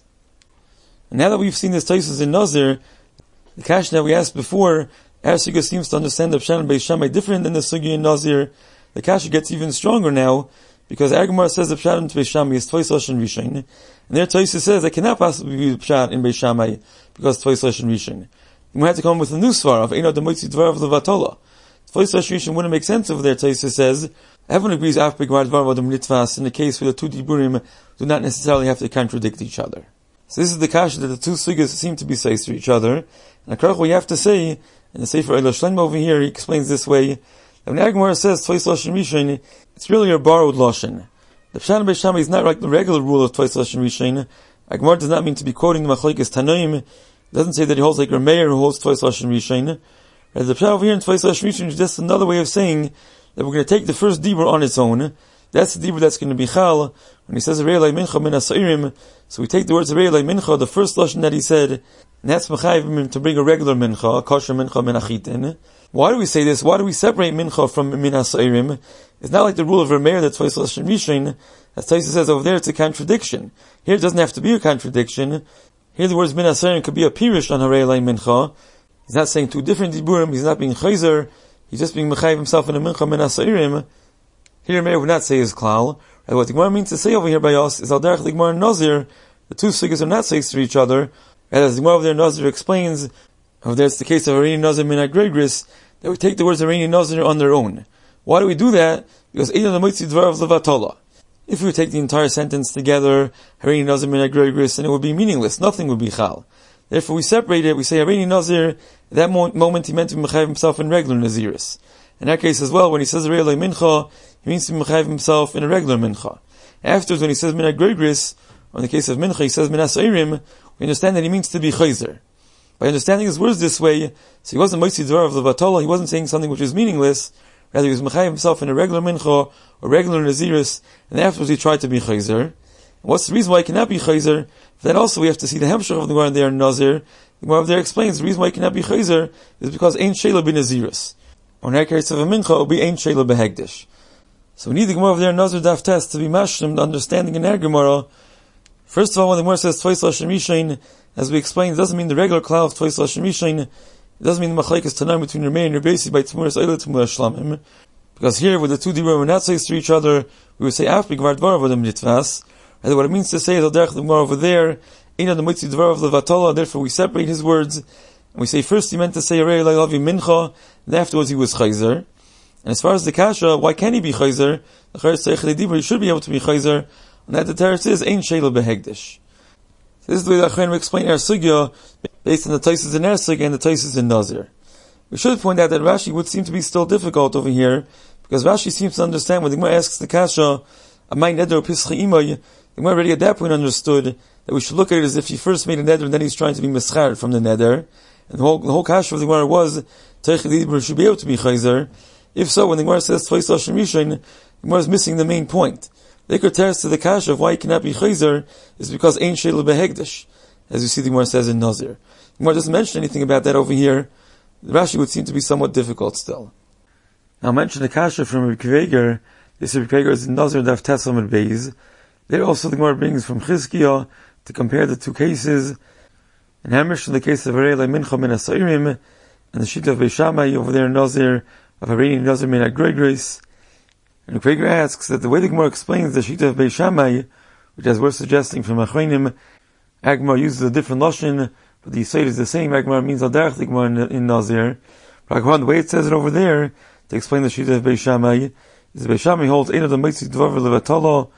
And now that we've seen this Taisus in Nazir, the question that we asked before, our Sugya seems to understand the Pshat and Beis Shammai different than the Sugya in Nazir. The Kasha gets even stronger now, because our Gemara says the Pshat in Beis Shammai is Tvais Lashon Rishon, and their Taisus says that cannot possibly be the Pshat in Beis Shammai, because Tvais Lashon Rishon. We had to come with a new svar of Eino Demoitzi Dvar of Levatola. Tvais Lashon Rishon wouldn't make sense over there. Taisus says, everyone agrees Af B'Gmar Dvar of Adam Nitvas in the case where the two Diburim do not necessarily have to contradict each other. So this is the Kasha that the two Sugyas seem to be says to each other. And Akrach, we have to say, in the Sefer Eilo Shleim over here, he explains this way, that when Gemara says Tvais Lashon Rishon, it's really a borrowed Lashon. The Pshat in Beis Shammai is not like the regular rule of Tvais Lashon Rishon. Gemara does not mean to be quoting the Machlokes Tanoim. It doesn't say that he holds like Rameir who holds Tvais Lashon Rishon. Whereas the Pshat over here in Tvais Lashon Rishon is just another way of saying that we're going to take the first Dibur on its own. That's the Dibur that's going to be Chal. When he says Arei Lai Mincha Min HaSa'irim, so we take the words Arei Lai Mincha, the first Lashon that he said, and that's Mechayim to bring a regular Mincha, a kosher Mincha Min HaChitin. Why do we say this? Why do we separate Mincha from Min HaSa'irim? It's not like the rule of Rameir that Tvais Lashon Rishon. As Taisus says over there, it's a contradiction. Here it doesn't have to be a contradiction. Here the words Min HaSa'irim could be a pirish on Arei Lai Mincha. He's not saying two different Diburim, he's not being Chayzer, he's just being Mechayim himself in a Mincha Min HaSa'irim. Here Meir would not say his klal. And what the Gemara means to say over here by us is Al Derech the Gemara and Nazir, the two sugyas are not says to each other. And as the Gemara over there Nazir explains, over there it's the case of Harini Nazir Min HaGregris, that we take the words Harini Nazir on their own. Why do we do that? Because Eino Demoitzi Dvar of Levatola. If we would take the entire sentence together, Harini Nazir Min HaGregris, then it would be meaningless, nothing would be chal. Therefore we separate it, we say Harini Nazir, at that moment he meant to be Mechayiv himself in regular Naziris. In that case as well, when he says Arei Lai Mincha, he means to be Mechayiv himself in a regular Mincha. Afterwards, when he says Min HaGregris, or in the case of Mincha, he says Min HaSa'irim, we understand that he means to be Chayzer. By understanding his words this way, so he wasn't Moitzi Dvar of Levatola, he wasn't saying something which is meaningless, rather he was Mechayiv himself in a regular Mincha, or regular Naziris, and afterwards he tried to be Chayzer. And what's the reason why he cannot be Chayzer? For that also we have to see the Hemshach of the Gemara there in Nazir. The Gemara there explains the reason why he cannot be Chayzer is because Ein Sheila bin Naziris. On that case of a Mincha, it will be Ein Sheila behegdish. So we need the Gemara over there in Nazir Daf Test to be mashlim, the understanding in our Gemara. First of all, when the Gemara says Tvais Lashon Rishon, as we explained, it doesn't mean the regular klal of Tvais Lashon Rishon. It doesn't mean the Machlokes Tanoim between Rameir and Rebbeisi by Tmuras Eila Tmuras Shlamim. Because here, with the two Diburim were not says to each other, we would say Af B'Gmar Dvar of Adam Nitvas. And what it means to say is Al Derech the Gemara over there, Eino Demoitzi Dvar of Levatola, therefore we separate his words, and we say first he meant to say Arei Lai Lavi Mincha, and afterwards he was Chayzer. And as far as the Kasha, why can he be Chayzer? The Chayrus Seichel Dibur, he should be able to be Chayzer, and that the Teretz is Ein Sheila behegdish. So this is the way the Achronim explain our Sugya, based on the Taisus in our Sugya and the Taisus in Nazir. We should point out that Rashi would seem to be still difficult over here, because Rashi seems to understand when the Gemara asks the Kasha, Amay Neder Pischa Imoy, the Gemara already at that point understood that we should look at it as if he first made a neder and then he's trying to be meschar from the neder. And the whole kasha of the Gemara was Teichel Dibur should be able to be chayzer. If so, when the Gemara says Tvais Lashon Rishon, the Gemara is missing the main point. The Iker Teretz to the kasha of why he cannot be chayzer is because Ein Sheila behegdish, as you see the Gemara says in Nazir. The Gemara doesn't mention anything about that over here. The Rashi would seem to be somewhat difficult still. Now I'll mention the kasha from Reb Kveger. This Reb Kveger is in Nazir Daf Tesam and Beis. There also the Gemara brings from Chizkiah to compare the two cases. And Hamish in the case of Arei Lai Mincha Min HaSa'irim, and the Shita of Beis Shammai over there in Nazir, of Harini Nazir Min HaGregris. And Kveger asks that the way the Gemara explains the Shita of Beis Shammai, which as we're suggesting from Achronim, Agmar uses a different Lashon, but the Yisrael is the same. Agmar means Al Derech the Gemara in Nazir. But the way it says it over there, to explain the Shita of Beis Shammai, is Beis Shammai holds Eino Demoitzi Dvar Levatola,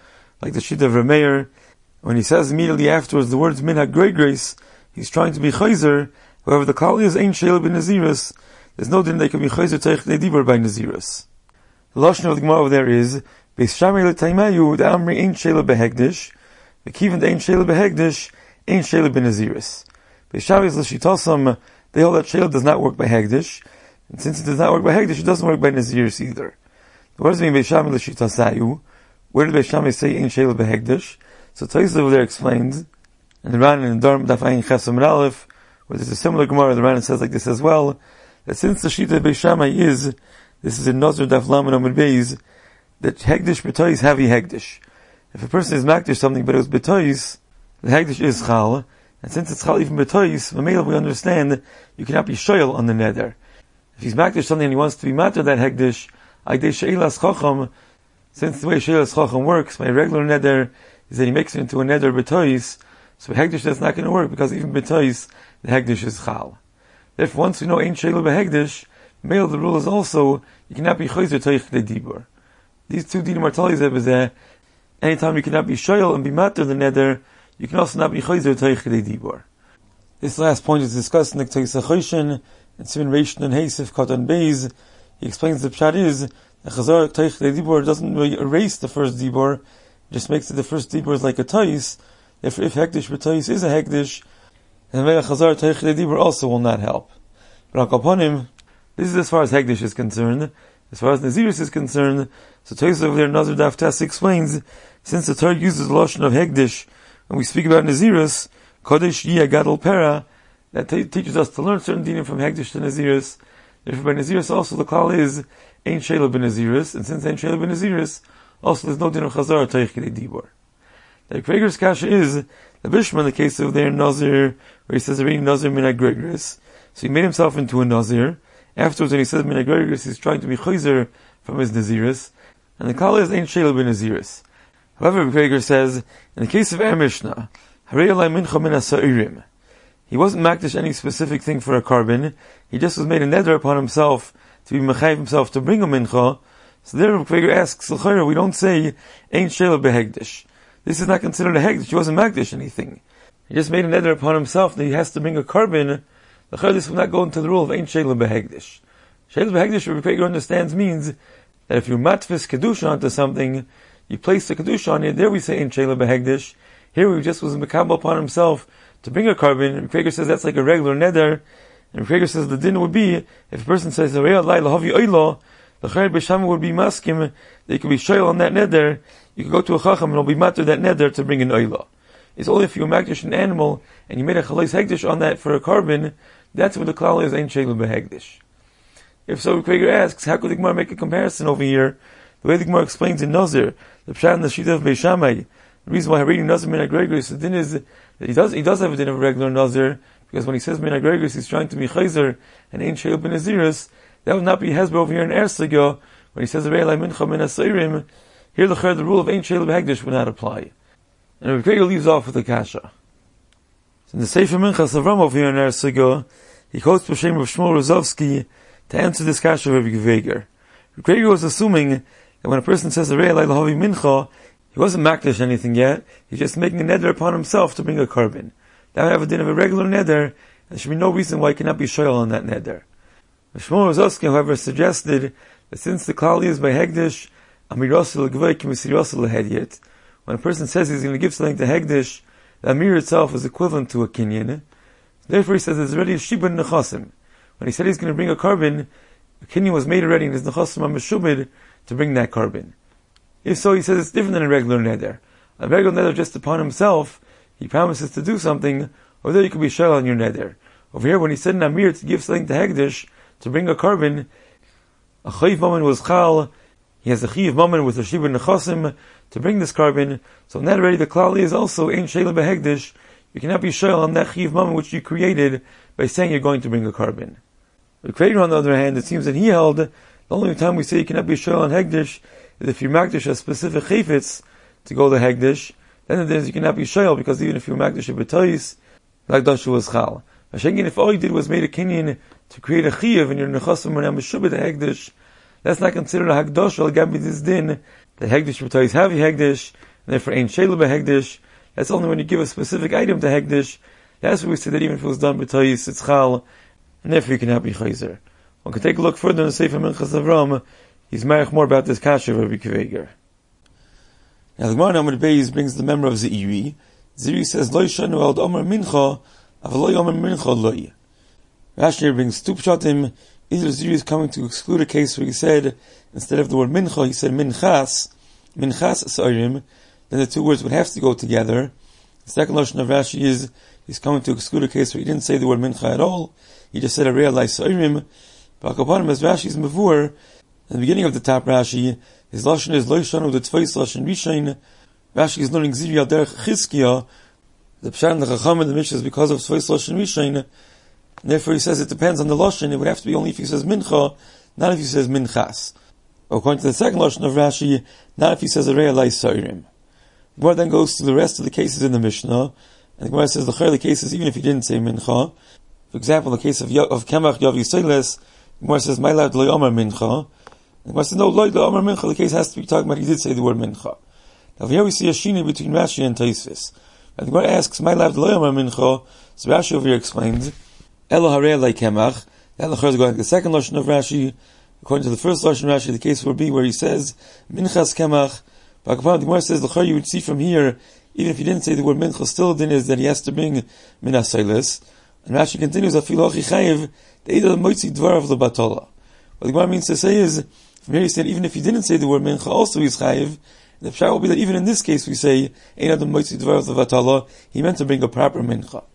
like the Shita of Rameir. When he says immediately afterwards the words min ha-gregres, he's trying to be chayzer. However, the klal is ein sheila b'naziris. There's no din they can be chayzer teich dibur by naziris. The lashon of the Gemara over there is beis shammai l'taimayu the amri ein sheila behegdish. The kiven the ein sheila behegdish ein sheila b'naziris. Beis shammai is l'shitasam. They hold that sheila does not work by hegdish, and since it does not work by hegdish, it doesn't work by naziris either. What does it mean beis shammai l'shitasayu? Where did beis shammai say ein sheila behegdish? So Tosfos over there explains, and the Ran in Darm Daf Ayin Ches Amud Aleph, where there's a similar Gemara, the Ran says like this as well, that since the Shita of Beis Shammai is, this is in Nazir Daf Lamed Amud Beis, that Hegdish B'tois Havi Hegdish. If a person is Makdish something, but it was B'tois, the Hegdish is Chal, and since it's Chal even B'tois, Mamela we understand, you cannot be Shoyal on the Neder. If he's Makdish something and he wants to be Matter that Hegdish, Aydei She'ilas Chacham, since the way She'ilas Chacham works, by regular Neder, is that he makes it into a neder b'tois, so hegdish that's not going to work, because even b'tois, the hegdish is chal. Therefore, once we know ein sheilu b'hegdish, male the rule is also, you cannot be chayzer teich de dibur. These two dinim are talis there, anytime you cannot be shoyal and be matter the neder, you can also not be chayzer teich de dibur. This last point is discussed in the Ktei Sachoshen, and Siman Reishin and Heisef Katan Beis. He explains the pshat is, that chazar teich de dibur doesn't really erase the first dibur, just makes it the first dibur is like a tois. Therefore, if hekdish b'tois is a hekdish, then the chazar teich de dibur also will not help. But upon him, this is as far as hekdish is concerned. As far as naziris is concerned, so Tosfos over there, Nazir Daf Tes explains, since the Torah uses the lotion of hekdish when we speak about naziris, kodesh yia gadol pera, that teaches us to learn certain dinim from hekdish to naziris. Therefore, by naziris also the call is ein sheila b'naziris, and since ein sheila b'naziris, also there's no din of chazar teich de dibur. The Gregor's kasha is the Bishma in the case of their Nazir, where he says already Nazir min ha-gregres. So he made himself into a Nazir. Afterwards, when he says min ha-gregres, he's trying to be chayzer from his naziris, and the kala is ein sheila b'naziris. However, Gregor says in the case of our Mishnah, harei alai mincha min ha-sa'irim. He wasn't makdish any specific thing for a carbon. He just was made a neder upon himself to be mechayiv himself to bring a mincha. So there, Gregor asks, we don't say ein sheila behegdish. This is not considered a hegdish. He wasn't makdish anything. He just made a neder upon himself that he has to bring a carbon. This will not go into the rule of ein sheila behegdish. Sheila behegdish, Gregor understands, means that if you matfis kedusha onto something, you place the kedusha on it. There we say ein sheila behegdish. Here he just was mekabel upon himself to bring a carbon. And Gregor says that's like a regular neder. And Gregor says the din would be if a person says the Chayr B'Sham would be maskim, they could be shoyal on that neder, you could go to a chacham and it'll be matter that neder to bring an oila. It's only if you makdish an animal, and you made a chalais hegdish on that for a carbon, that's where the klal is ein sheila behegdish. If so, Gregor asks, how could the Gemara make a comparison over here? The way the Gemara explains in Nazir, the pshat in the Shita of Beis Shammai, the reason why reading Nazir min ha-gregres, the din is that he does have a din of a regular Nazir, because when he says min ha-gregres, he's trying to be chayzer, and ein sheila b'naziris. That would not be hezbollah over here in Ersegah, when he says, Re'elai mincha min ha-sa'irim, here the rule of ein sheila behegdish would not apply. And Gregor leaves off with the kasha. So in the Sefer Minchas Avram over here in Ersegah, he quotes B'Shem of Shmuel Rozovsky to answer this kasha of Rabbi Gveiger. Gregor was assuming that when a person says, Re'elai lahavi mincha, he wasn't makdish anything yet, he's just making a neder upon himself to bring a carbon. That would have a din of a regular neder, and there should be no reason why he cannot be shoyal on that neder. Shmuel Rozovsky, however, suggested that since the klal is by hegdish, amirosel l'gvei k'misirosel l'hedyet, when a person says he's going to give something to hegdish, the amir itself is equivalent to a kinyan. Therefore, he says there's already a shibud nechasim. When he said he's going to bring a carbon, the kinyan was made already, and his nechasim are meshubid to bring that carbon. If so, he says it's different than a regular neder. A regular neder just upon himself, he promises to do something, or there you could be shal on your neder. Over here, when he said an amir to give something to hegdish, to bring a carbon, a chayiv moment was chal, he has a chayiv moment with a shibud nechasim to bring this carbon, so in that already the klal is also ein sheila behegdish. You cannot be shoyal on that chayiv moment which you created by saying you're going to bring a carbon. The Creator, on the other hand, it seems that he held, the only time we say you cannot be shoyal on hegdish is if you makdish a specific chayfetz to go to hegdish, then it is you cannot be shoyal, because even if you makdish a b'tois, like dashu was chal. Again, if all you did was made a kinyan to create a chiyav and your nechasim were now meshubed a hegdish, that's not considered a hagdosh al gabi this din. The hegdish b'tois havi hegdish, and therefore Ein Sheilu Behegdish. That's only when you give a specific item to Hegdish. That's where we say that even if it was done b'toyis, it's chal, and therefore you cannot be chayzer. One can take a look further in the Sefer Minchas Avram. He's married more about this kasha of Rabbi Kiva. Now the Gemara Amud Beis brings the member of Zeiri. Zeiri says, Lo yishanu el omer mincha, aval lo yomer mincha loy. Rashi brings two pshatim. Either Zeiri is coming to exclude a case where he said, instead of the word mincha, he said minchas sa'arim. Then the two words would have to go together. The second lashon of Rashi is, he's coming to exclude a case where he didn't say the word mincha at all. He just said a real sa'arim. But Akapanim, as Rashi's mavur, in the beginning of the top Rashi, his lashon is lo yishanu the tfeis lashon rishain. Rashi is learning Ziri al derech Chizkiah. The pshat and the chacham in the Mishnah is because of tfeis lashon rishain. Therefore he says it depends on the lashon. It would have to be only if he says mincha, not if he says minchas. According to the second lashon of Rashi, not if he says a re'alai sa'irim. The Gemara then goes to the rest of the cases in the Mishnah, and the Gemara says the cases even if he didn't say mincha. For example, the case of Kemach Yav Yisailes, the Gemara says Ma'ilad lo yomer mincha. The Gemara says no, lo yomer mincha. The case has to be talking about he did say the word mincha. Now here we see a shini between Rashi and Tosfos. And the Gemara asks Ma'ilad lo yomer mincha. So Rashi over here explains Elo harei like Kemach. That lachar is going to the second lashon of Rashi. According to the first lashon of Rashi, the case would be where he says minchas Kemach. But the Gemara says lachar you would see from here, even if he didn't say the word mincha, still the din is that he has to bring minasailis. And Rashi continues, Afilu achi chayiv, the either moitzi dvar of the batala. What the Gemara means to say is, from here he said, even if he didn't say the word mincha, also he's chayiv. And the pshat will be that even in this case we say, ein adam moitzi dvar of the batala, he meant to bring a proper mincha.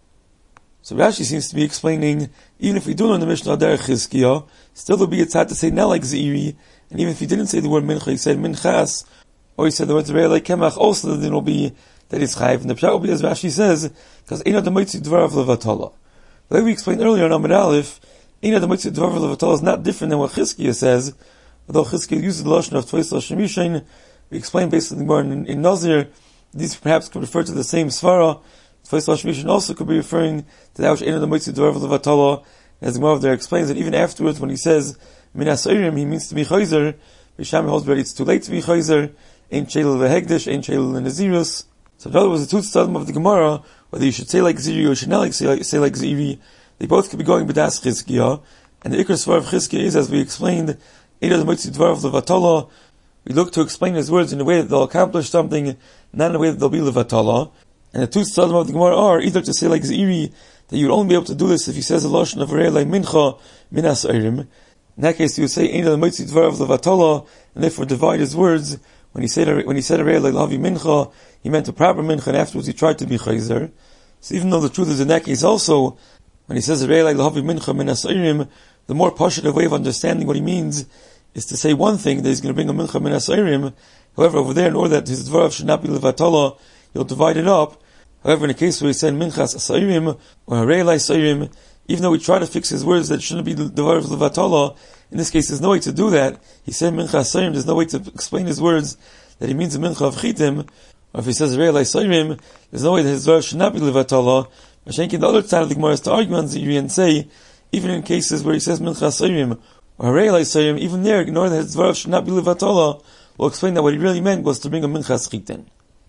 So Rashi seems to be explaining, even if we do learn the Mishnah derech Chizkiah, still there'll be a tzad to say not like Zeiri, and even if he didn't say the word mincha, he said minchas, or he said the words re'alai kemach, also the din will be that is chayiv, and the pshat will be as Rashi says, because ein adam moitzi dvar of levatala. Like we explained earlier in Amud Aleph, ein adam moitzi dvar of levatala is not different than what Chizkiah says, although Chizkiah uses the lashon of tfeis lashon rishain. We explained basically more in Nazir, these perhaps could refer to the same svara. Tfeis lashon rishain also could be referring to that which ein adam moitzi dvar of levatala. As the Gemara there explains that even afterwards when he says minas oirim, he means to be chayzer. Rishami holds that it's too late to be chayzer. Ein sheil v'hegdish, ein sheil v'nazirus. So in other words, the two tzadim of the Gemara, whether you should say like Ziri or you should not say like Ziri, they both could be going b'das Chizkiah. And the ikar svar of Chizkiah is, as we explained, either the moitzi dvar of levatala. We look to explain his words in a way that they'll accomplish something, not in a way that they'll be levatala. And the two tzadim of the Gemara are either to say like Ziri, that you would only be able to do this if he says a lashon of re'alai mincha minas oirim. In that case, you would say either the moitzi dvar of levatala, and therefore divide his words. When he said a re'alai lahavi mincha, he meant a proper mincha, and afterwards he tried to be chayzer. So even though the truth is in that case also, when he says a re'alai lahavi mincha minas oirim, the more positive way of understanding what he means is to say one thing, that he's going to bring a mincha minas oirim. However, over there, in order that his dvarav should not be levatala, he'll divide it up. However, in a case where he said minchas sa'arim or re'alai sa'arim, even though we try to fix his words that shouldn't be the dvarav levatala, in this case there's no way to do that. He said minchas sa'arim, there's no way to explain his words that he means a mincha of chitim. Or if he says re'alai sa'arim, there's no way that his dvarav should not be levatala. Mashenkin, the other side of the Gemara is to argue on Ziri and say, even in cases where he says minchas sa'arim or re'alai sa'arim, even there, ignore that his dvarav should not be levatala, we'll explain that what he really meant was to bring a minchas chitim.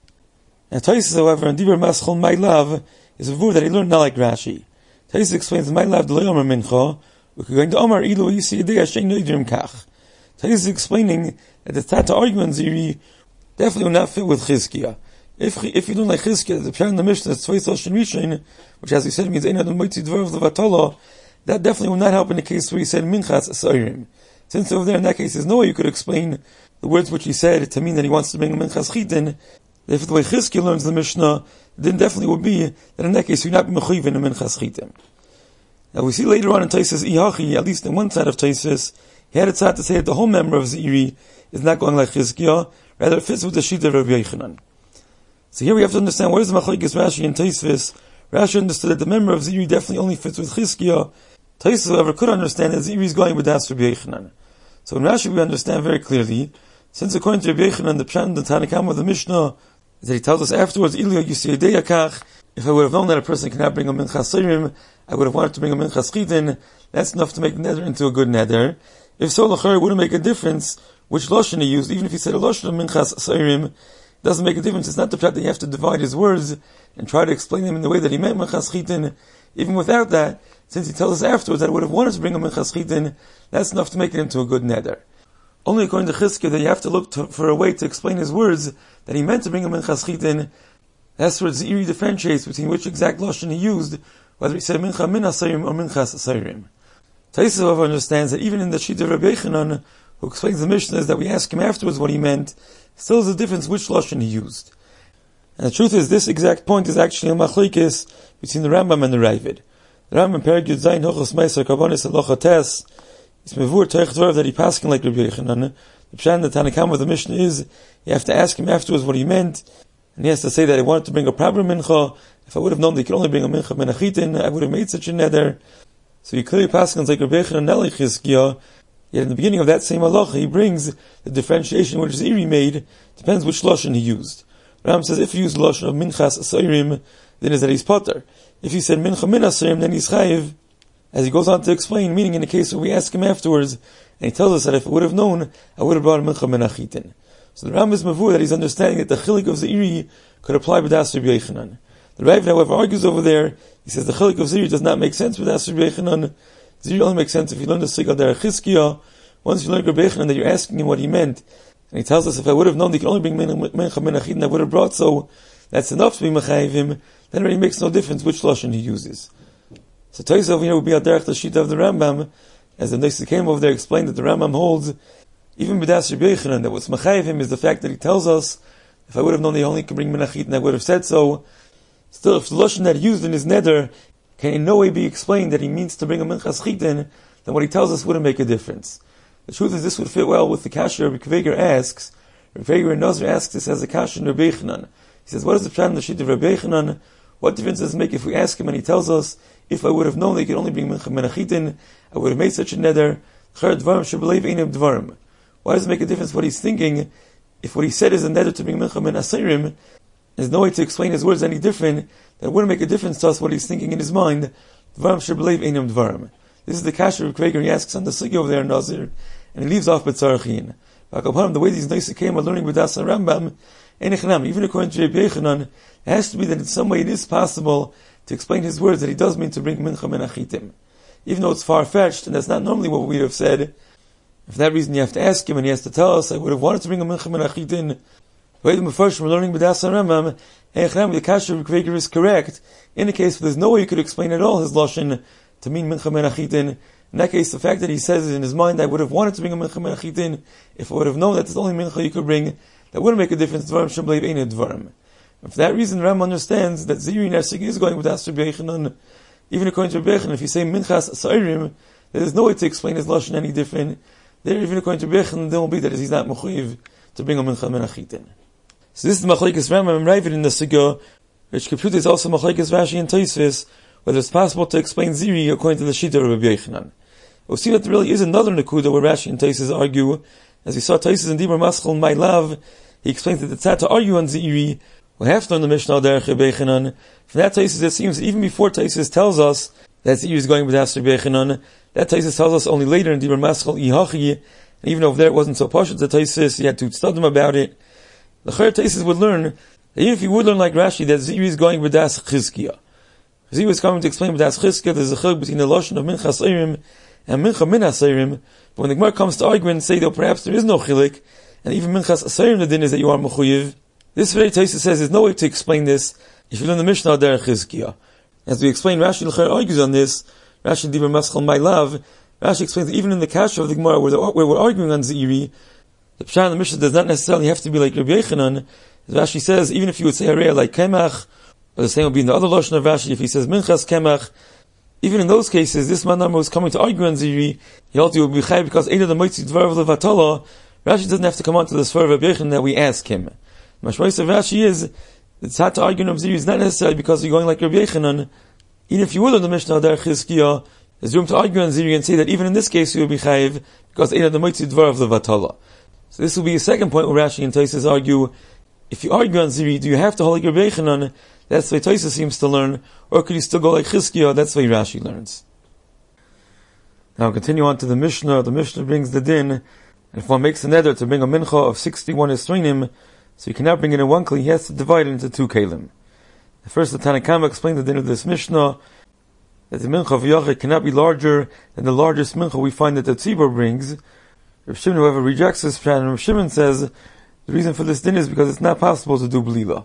Now Tosfos, however, in Dibur Maschol My Love, is a word that he learned not like Rashi. Tosfos explains My Love D'lo Yomer Mincha. We're going to Omar Ilu Yisi Yedei Hashem Noidrim Kach. Tosfos is explaining that the Tata argument Ziri definitely will not fit with Chizkiah. If you don't like Chizkiah, the Pshat in the Mishnah is Tfeis Lashon Rishain, which as we said means Ein Adam Moitzi Dvar of the Vatala, that definitely will not help in the case where he said Minchas Sa'arim. Since over there in that case there's no way you could explain the words which he said to mean that he wants to bring a Minchas Chitin. Therefore, the way Chizkiah learns the Mishnah, then definitely would be that in that case you not be mechuyev in a minchas chitim. Now we see later on in Tosfos Ihachi, at least in one side of Tosfos, he had a tzad to say that the whole member of Zeiri is not going like Chizkiah, rather it fits with the shita of Rabbi Yochanan. So here we have to understand what is the machlokes Rashi and Tosfos. Rashi understood that the member of Zeiri definitely only fits with Chizkiah. Tosfos, however, could understand that Zeiri is going with das Rabbi Yochanan. So in Rashi we understand very clearly, since according to Rabbi Yochanan, the Pshat and the Tanakam of the Mishnah, that he tells us afterwards, Ilya Yisiyadei Yakach, if I would have known that a person cannot bring a minchas sa'arim, I would have wanted to bring a minchas chitin. That's enough to make the neder into a good neder. If so, l'chor, it wouldn't make a difference which lashon he used, even if he said a lashon of minchas sa'arim. In doesn't make a difference. It's not the fact that you have to divide his words and try to explain them in the way that he meant Minchas Chitin. Even without that, since he tells us afterwards that I would have wanted to bring a Minchas Chitin, that's enough to make it into a good neder. Only according to Chizkiah that you have to look for a way to explain his words that he meant to bring a Minchas Chitin. That's where Ziri differentiates between which exact lashon he used, whether he said Mincha Min Asayrim or Minchas Asayrim. Taisa, however, understands that even in the Shita of Rabbi Yochanan, who explains the Mishnah, is that we ask him afterwards what he meant, still is a difference which lashon he used. And the truth is, this exact point is actually a machlokes between the Rambam and the Ravid. The Rambam Perek Yud Zayin Hilchos Meiser Karbonis Halacha Tes is mevur Teich Dvarav that he paskin like Rabbi Yochanan. The pshat in the Tanakam of the Mishnah is you have to ask him afterwards what he meant, and he has to say that I wanted to bring a proper mincha. If I would have known that he could only bring a mincha min achitin, I would have made such a neder. So he clearly paskins like Rabbi Yochanan Nelly Chizkiah. Yet in the beginning of that same halacha, he brings the differentiation which Ziri made, depends which lashon he used. Ram says if he used the lashon of minchas asayrim, then is that he's potter. If he said mincha min asayrim, then he's chayiv. As he goes on to explain, meaning in the case where we ask him afterwards, and he tells us that if I would have known, I would have brought a mincha min achitin. So the Ram is mavur that he's understanding that the chilik of Ziri could apply b'das Rabbi Yochanan. The Rav, however, argues over there. He says the chilik of Ziri does not make sense b'das Rabbi Yochanan. Ziri only makes sense if you learn the Sigad Derech Chizkiah. Once you learn Rabbi Yochanan that you're asking him what he meant, and he tells us if I would have known that he could only bring mincha min achitin, I would have brought so. That's enough to be mechayiv him. Then it really makes no difference which lashon he uses. So Tosafos over here would be al derech the shita of the Rambam, as the Neisi came over there explained that the Rambam holds even b'das Rabbi Yochanan that what's mechayiv him is the fact that he tells us if I would have known that he only could bring min achitin, I would have said so. Still, if the lashon that he used in his neder can in no way be explained that he means to bring a minchas chitin, then what he tells us wouldn't make a difference. The truth is, this would fit well with the kasha Rabbi Kveger asks. Rabbi Kveger in Nazir asks this as a kasha in Rabbi Yochanan. He says, what is the pshat in the shit of Rabbi Yochanan? What difference does it make if we ask him and he tells us, if I would have known that he could only bring mincha min achitin, I would have made such a neder. Why does it make a difference what he's thinking? If what he said is a neder to bring mincha min asayrim, there's no way to explain his words any different, then it wouldn't make a difference to us what he's thinking in his mind. This is the kasha of Kveger. He asks on the sugi over there in Nazir, and he leaves off B'tzarachin. The way these Neisi came are learning with B'das Rambam, even according to Rabbi Yochanan, it has to be that in some way it is possible to explain his words that he does mean to bring mincha min achitim. Even though it's far-fetched, and that's not normally what we would have said. For that reason you have to ask him, and he has to tell us, I would have wanted to bring a mincha min achitin. The way the Mefarshim we're learning B'das Rambam, the kasha of Kveger is correct. In the case where there's no way you could explain at all his lashon to mean mincha min achitin. In that case, the fact that he says it in his mind, I would have wanted to bring a mincha min achitin, if I would have known that it's the only mincha you could bring, that wouldn't make a difference. Dvarim shableiv ein dvarim. And for that reason, Ram understands that Ziri Nersig is going with Asher B'Yochanan. Even according to Rabbi Yochanan, if you say minchas asayrim, there's no way to explain his lashon any different. There, even according to Rabbi Yochanan, there will be that he's not mechuyev to bring a mincha min achitin. So this is the machlokes Rambam and Ravid in the Sugya, which Kipshut is also machlokes Rashi and Tosafos, whether it's possible to explain Ziri according to the Shita of Rabbi Yochanan. We'll see that there really is another Nakuda where Rashi and Tosafos argue. As we saw Tosafos in Dibur Maschal, my love, he explains that it's had to argue on Ziri. We'll have to learn the Mishnah Derech Rabbi Yochanan. From that Tosafos, it seems even before Tosafos tells us that Ziri is going with Asher B'Yochanan, that Tosafos tells us only later in Dibur Maschal Ihachi, and even over there it wasn't so posh to Tosafos, he had to study about it. The Chayr Tosafos would learn that even if you would learn like Rashi that Ziri is going with Das Chizkiah. Ziri was coming to explain with Das Chizkiah there's a chiluk between the lashon of minchas asayrim and mincha min asayrim. But when the Gemara comes to argue and say that perhaps there is no chilik, and even minchas asayrim the din is that you are mechuyev, this very Tosafos says there's no way to explain this if you learn the Mishnah Derech Chizkiah. As we explain, Rashi L'Chayr argues on this. Rashi Dibur Maschal my love. Rashi explains that even in the kasha of the Gemara where we're arguing on Ziri, the pshat in the Mishnah does not necessarily have to be like Rabbi Yochanan. As Rashi says, even if you would say Hareya like Kemach, or the same would be in the other lashon of Rashi, if he says Minchas Kemach, even in those cases, this man was coming to argue on Ziri, he also would be Chay because Eida the Moitzi Dvar of Levatala. Rashi doesn't have to come on to the Svar of Rabbi Yochanan that we ask him. The Mashmais of Rashi is, it's hard to argue on Ziri is not necessarily because you're going like Rabbi Yochanan. Even if you would on the Mishnah Derech Chizkiah, there's room to argue on Ziri and say that even in this case you will be Chayiv because Eida the Moitzi Dvar of Levatala. So this will be a second point where Rashi and Tosafos argue, if you argue on Ziri, do you have to hold like Rabbi Yochanan? That's the way Tosafos seems to learn, or could you still go like Chizkiah? That's the way Rashi learns. Now continue on to the Mishnah. The Mishnah brings the din, and if one makes a neder to bring a mincha of 61 esronim, so he cannot bring it in one kli, he has to divide it into two kelim. First, the Tanna Kama explained the din of this Mishnah, that the mincha of Yachid cannot be larger than the largest mincha we find that the tzibur brings. Rav Shimon, however, rejects this plan, and Rav Shimon says, the reason for this din is because it's not possible to do blila.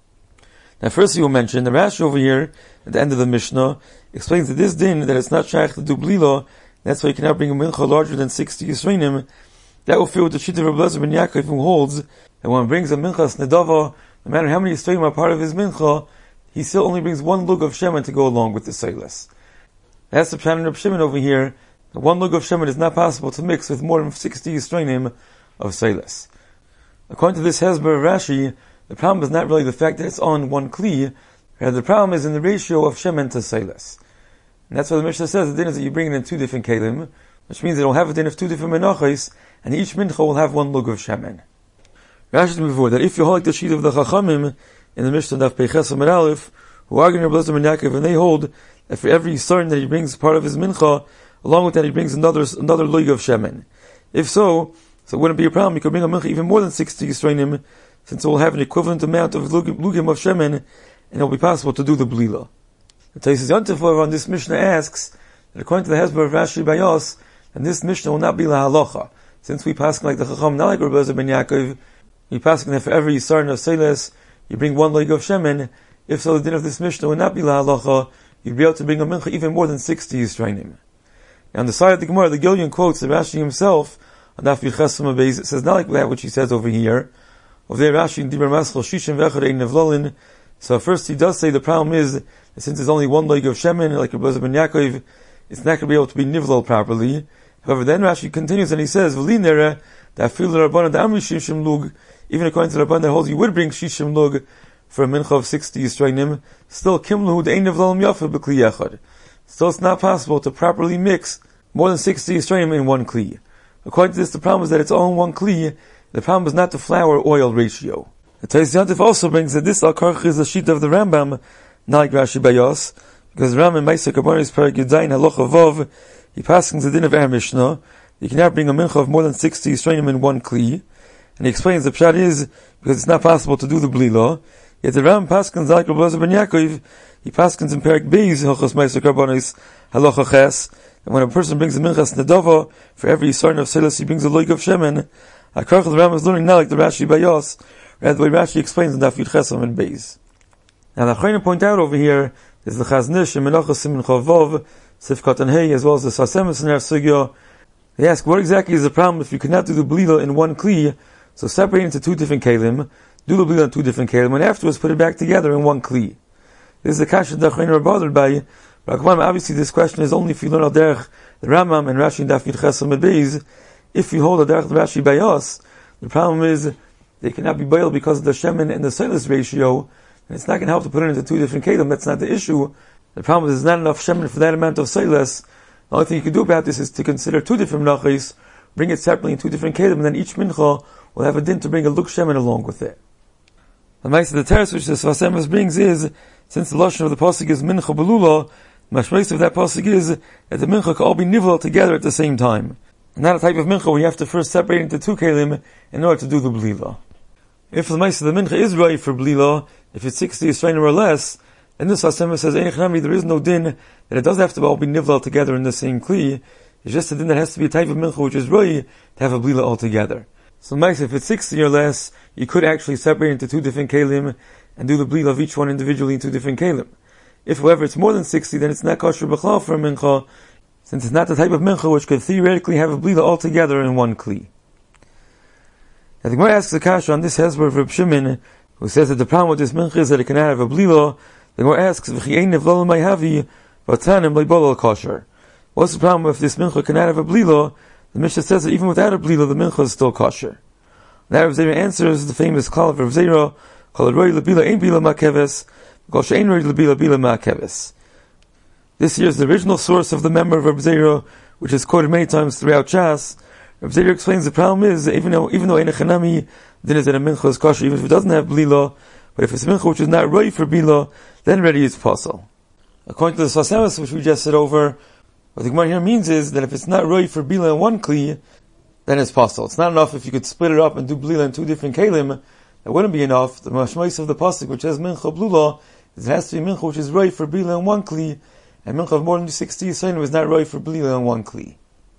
Now first you will mention, the Rashi over here, at the end of the Mishnah, explains that this din, that it's not shaykh to do blila, that's why you cannot bring a mincha larger than 60 Yisreinim. That will fit with the shita of Rabbi Elazar ben Yaakov, who holds that when one brings a mincha snedava, no matter how many Yisreinim are part of his mincha, he still only brings one lug of shemen to go along with the seilas. That's the plan of Reb Shimon over here. One lug of shemen is not possible to mix with more than 60 Yisreinim of seilas. According to this Hezbollah of Rashi, the problem is not really the fact that it's on one kli, rather the problem is in the ratio of shemen to seilas. And that's why the Mishnah says the din is that you bring it in two different kelim, which means it will have a din of two different menachos, and each mincha will have one lug of shemen. Rashi said before that if you hold like the sheet of the Chachamim in the Mishnah Daf Peiches Amud Aleph, who argue in Rabbi Elazar ben Yaakov, and they hold that for every Yisrael that he brings part of his mincha, along with that he brings another lug of shemen. If so it wouldn't be a problem. You could bring a mincha even more than 60 Yisreinim, since it will have an equivalent amount of lugim of shemen, and it will be possible to do the blila. The Taisus Yontif, however, on this Mishnah asks that according to the Hezbollah of Rashi Bayos, and this Mishnah will not be la halacha, since we pass like the Chacham, not like Rabbi Elazar ben Yaakov, we pass that for every Yisrael of Seiles, you bring one leg of shemen. If so, the din of this Mishnah will not be la halacha, you'd be able to bring a mincha even more than 60 Yisreinim. Now on the side of the Gemara, the Gilyon quotes the Rashi himself, on Daf Yiches Amud Beis, it says not like that which he says over here. Over there, Rashi in Dibur Maschal Shishim V'Echad Ein Nevlolin. So first he does say the problem is that since there's only one leg of shemen, like Rabbi Elazar ben Yaakov, it's not going to be able to be nivlol properly. However, then Rashi continues and he says, V'linere da'afil l'Rabbanan da'amri shishim lug. Even according to the Rabban that holds you would bring shishim lug for a mincha of 60 Yisreinim, still kimlu de'ein nevlolim yafa b'kli yechad. Still it's not possible to properly mix more than 60 Yisreinim in one kli. According to this, the problem is that it's all in one kli. The problem is not the flour-oil ratio. The Taisus Yontif also brings that this al-karch is the sheet of the Rambam, not like Rashi Bayos, because the Rambam in Ma'aseh Karbonos Perek Yudayin Halacha Vov, he passes the din of Mishnah. You cannot bring a mincha of more than 60 Yisreinim in one kli, and he explains the pshat is because it's not possible to do the blila. Yet the Rambam paskins like Rabbi Elazar ben Yaakov, he paskins in Perek Beis Hilchos Ma'aseh Karbonos Halacha Ches, and when a person brings a minchas nedava, for every Yisrael of Seilas he brings a loig of shemen. HaKarch of the Rambam is learning not like the Rashi Bayos, rather the way Rashi explains in Daf Yiches Amud Beis. Now the Achronim point out over here is the Chazon Ish in Menachos Siman Chavov, Sifkat and Hey, as well as the Sasemis in our Sugya. They ask, what exactly is the problem if you cannot do the blila in one kli, so separate into two different kelim, do the blila in two different kelim, and afterwards put it back together in one kli? This is the kasha that the Achronim are bothered by. But obviously this question is only if you learn al derech the Rambam and Rashi in Daf Yiches Amud Beis. If you hold al derech the Rashi Bayos, the problem is they cannot be boiled because of the shemen and the seilas ratio, and it's not going to help to put it into two different kelim. That's not the issue. The problem is there's not enough shemen for that amount of seilas. The only thing you can do about this is to consider two different menachos, bring it separately in two different kelim, and then each mincha will have a din to bring a luk shemen along with it. The Ma'aseh the teres which the Sfasemis brings is, since the lashon of the pasuk is mincha belula, the mashmais of that pasuk is that the mincha can all be nivla together at the same time. And not a type of mincha where you have to first separate into two kelim in order to do the blila. If the ma'aseh the mincha is right for blila, if it's 60 Yisreinim or less, then this Hasema says, there is no din that it does have to all be nivla together in the same kli. It's just a din that has to be a type of mincha which is right to have a blila altogether. So ma'aseh, if it's 60 or less, you could actually separate into two different kelim and do the blila of each one individually in two different kelim. If, however, it's more than 60, then it's not kosher b'chlal for a mincha, since it's not the type of mincha which could theoretically have a blila altogether in one kli. Now the Gemara asks the kasha on this Hezbollah of Reb Shimon, who says that the problem with this mincha is that it cannot have a blila. The Gemara asks, v'chi ein nevlol ma'havi, v'tanim le'bolol kosher. What's the problem if this mincha cannot have a blila? The Mishnah says that even without a blila, the mincha is still kosher. Now Rav Zera answers the famous call of Rav Zera, kol roi lebila ein bila ma'keves, kol she'ein roi lebila bila ma'keves. This here is the original source of the member of Rav Zera, which is quoted many times throughout Shas. Rav Zera explains the problem is that even though ein echanami, then is that a mincha is kosher, even if it doesn't have blila, but if it's a mincha which is not right for blila, then ready is possible. According to the Sfasemis, which we just said over, what the Gemara here means is that if it's not right for blila in one kli, then it's possible. It's not enough if you could split it up and do blila in two different kelim. That wouldn't be enough. The mashmais of the pasuk which says mincha blula, it has to be mincha which is right for blila and one kli, and mincha of more than 60 yisraelim is not right for blila and one kli.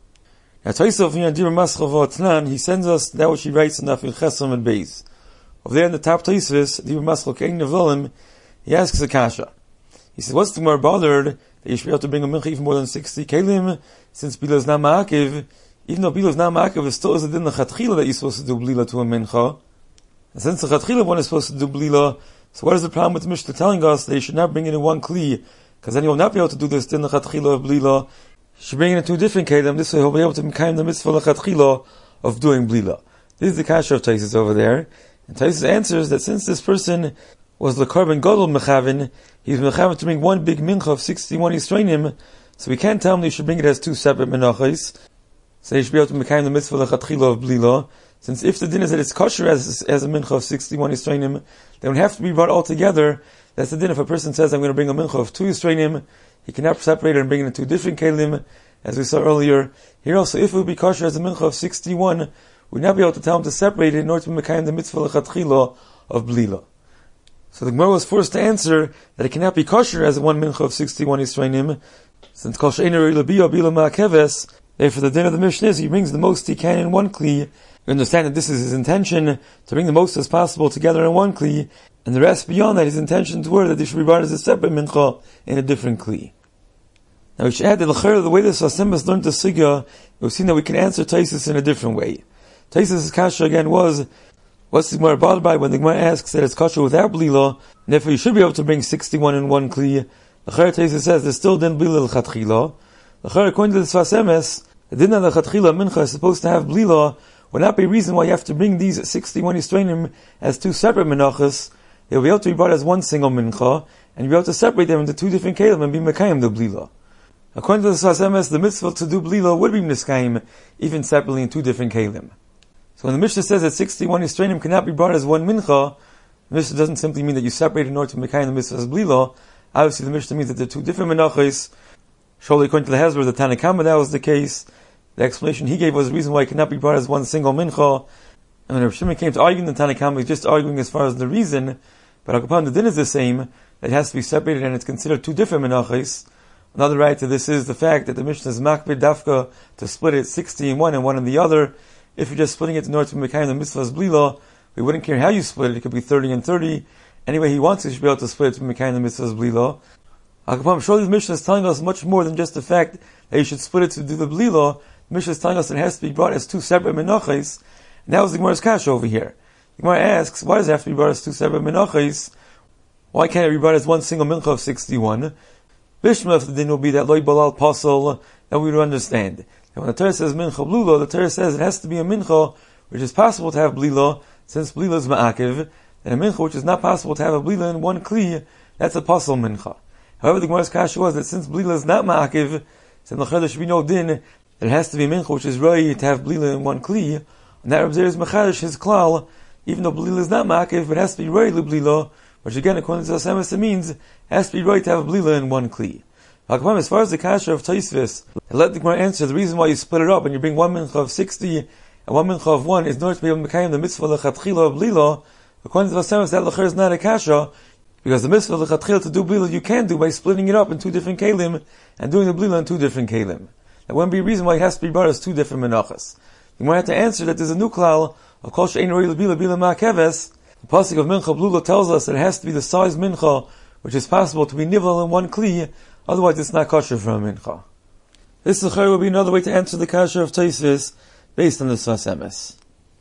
Now Taisov Yandir Maschal V'Atnan, he sends us that which he writes in Nafil Chesam and Beis. Over there in the top Taisvis, the Maschal Kein Nevolim, he asks a kasha. He says, what's the more bothered that you should be able to bring a mincha even more than 60 kelim, since Bila is not ma'akiv, even though Bila is not ma'akiv, it still is a din l'chatchila that you're supposed to do blila to a mincha. And since the chatchila one is supposed to do blila, so what is the problem with the Mishnah telling us that you should not bring it in one kli, because then you will not be able to do this din l'chatchila of blila. You should bring it in two different kelim, this way he'll be able to make the mitzvah l'chatchila of doing blila. This is the kasha of Taisus over there. And Taisus answers that since this person was the carbon gadol mechavin, he's mechavin to bring one big mincha of 61 yisreinim, so we can't tell him that you should bring it as two separate menachos. So you should be able to make the mitzvah l'chatchila of blila. Since if the din is that it's kosher as a mincha of 61 yisreinim, they would have to be brought all together. That's the din. If a person says, I'm going to bring a mincha of 2 yisreinim, he cannot separate it and bring it in two different kelim, as we saw earlier. Here also, if it would be kosher as a mincha of 61, we'd not be able to tell him to separate it in order to make the mitzvah l'chatchila of blila. So the Gemara was forced to answer that it cannot be kosher as one mincha of 61 yisreinim, since kol she'ein l'biya bila ma'akeves. Therefore, the din of the Mishnah is he brings the most he can in one kli. We understand that this is his intention to bring the most as possible together in one kli, and the rest beyond that, his intentions were that they should be brought as a separate mincha in a different kli. Now we should add that the way the Sasemis learned the Sigya, we've seen that we can answer Taisus in a different way. Taisus' kasha again was, what's the Gemara bothered by when the Gemara asks that it's kosher without blila, and therefore you should be able to bring 61 in one kli. The Taisus says there's still din blila l'chatchila. The according to the Sfasemes, the din of the chatchila mincha is supposed to have blila would not be a reason why you have to bring these 61 yisreinim as two separate menachos. They'll be able to be brought as one single mincha, and you'll be able to separate them into two different kelim and be mekayim the blila. According to the Sfasemes, the mitzvah to do blila would be miskayim even separately in two different kelim. So when the Mishnah says that 61 yisreinim cannot be brought as one mincha, the Mishnah doesn't simply mean that you separate in order to mekayim the mitzvah as blila. Obviously the Mishnah means that they're two different menachos. Surely according to the Hezbollah, the Tanna Kama, that was the case. The explanation he gave was the reason why it cannot be brought as one single mincha. And when Rav Shimon came to argue the Tanna Kama, he's just arguing as far as the reason. But Akapan, the din is the same, that it has to be separated and it's considered two different menachos. Another right to this is the fact that the Mishnah is makbid dafka to split it 60 in one and one in the other. If you're just splitting it in order to make the mitzvah's blila, we wouldn't care how you split it. It could be 30 and 30. Anyway, he wants you should be able to split it to make the mitzvah's blila. Akapam, surely the Mishnah is telling us much more than just the fact that you should split it to do the blila. The Mishnah is telling us that it has to be brought as two separate menachos. And that was the Gemara's kasha over here. The Gemara asks, why does it have to be brought as two separate menachos? Why can't it be brought as one single mincha of 61? Bishma, if the din will be that loy balal pasal, that we would understand. And when the Torah says mincha blula, the Torah says it has to be a mincha which is possible to have blila, since blila is ma'akiv, and a mincha which is not possible to have a blila in one kli, that's a pasal mincha. However, the Gemara's kasha was that since blila is not ma'akiv, then there should be no din, that it has to be mincha which is right to have blila in one kli, and that Reb Zer is mechadish his klal, even though blila is not ma'akiv, but it has to be right blila, which again, according to Sasemis, it means it has to be right to have a blila in one kli. As far as the kasha of Taisvis, let the Gemara answer the reason why you split it up and you bring one mincha of 60 and one mincha of 1 is in order to be able to make the mitzvah l'chatchila of blila. According to Sasemis, that l'cher is not a kasha, because the mitzvah l'chatchila to do blila you can do by splitting it up in two different kelim and doing the blila in two different kelim. That wouldn't be a reason why it has to be brought as two different menachas. The Gemara had to answer that there's a new klal of kol she'ein roi l'bila bila ma'akeves. The pasuk of mincha blula tells us that it has to be the size mincha which is possible to be nivel in one kli, otherwise it's not kosher for a mincha. This will be another way to answer the kasha of Taisvis based on the Sfasemes.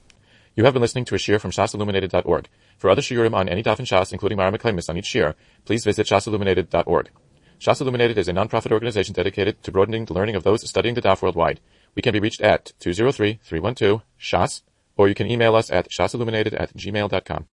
You have been listening to a shiur from shasilluminated.org. For other shiurim on any daf in Shas, including Mara Meklemis on each shiur, please visit shasilluminated.org. Shas Illuminated is a non-profit organization dedicated to broadening the learning of those studying the daf worldwide. We can be reached at 203-312-SHAS, or you can email us at shasilluminated@gmail.com.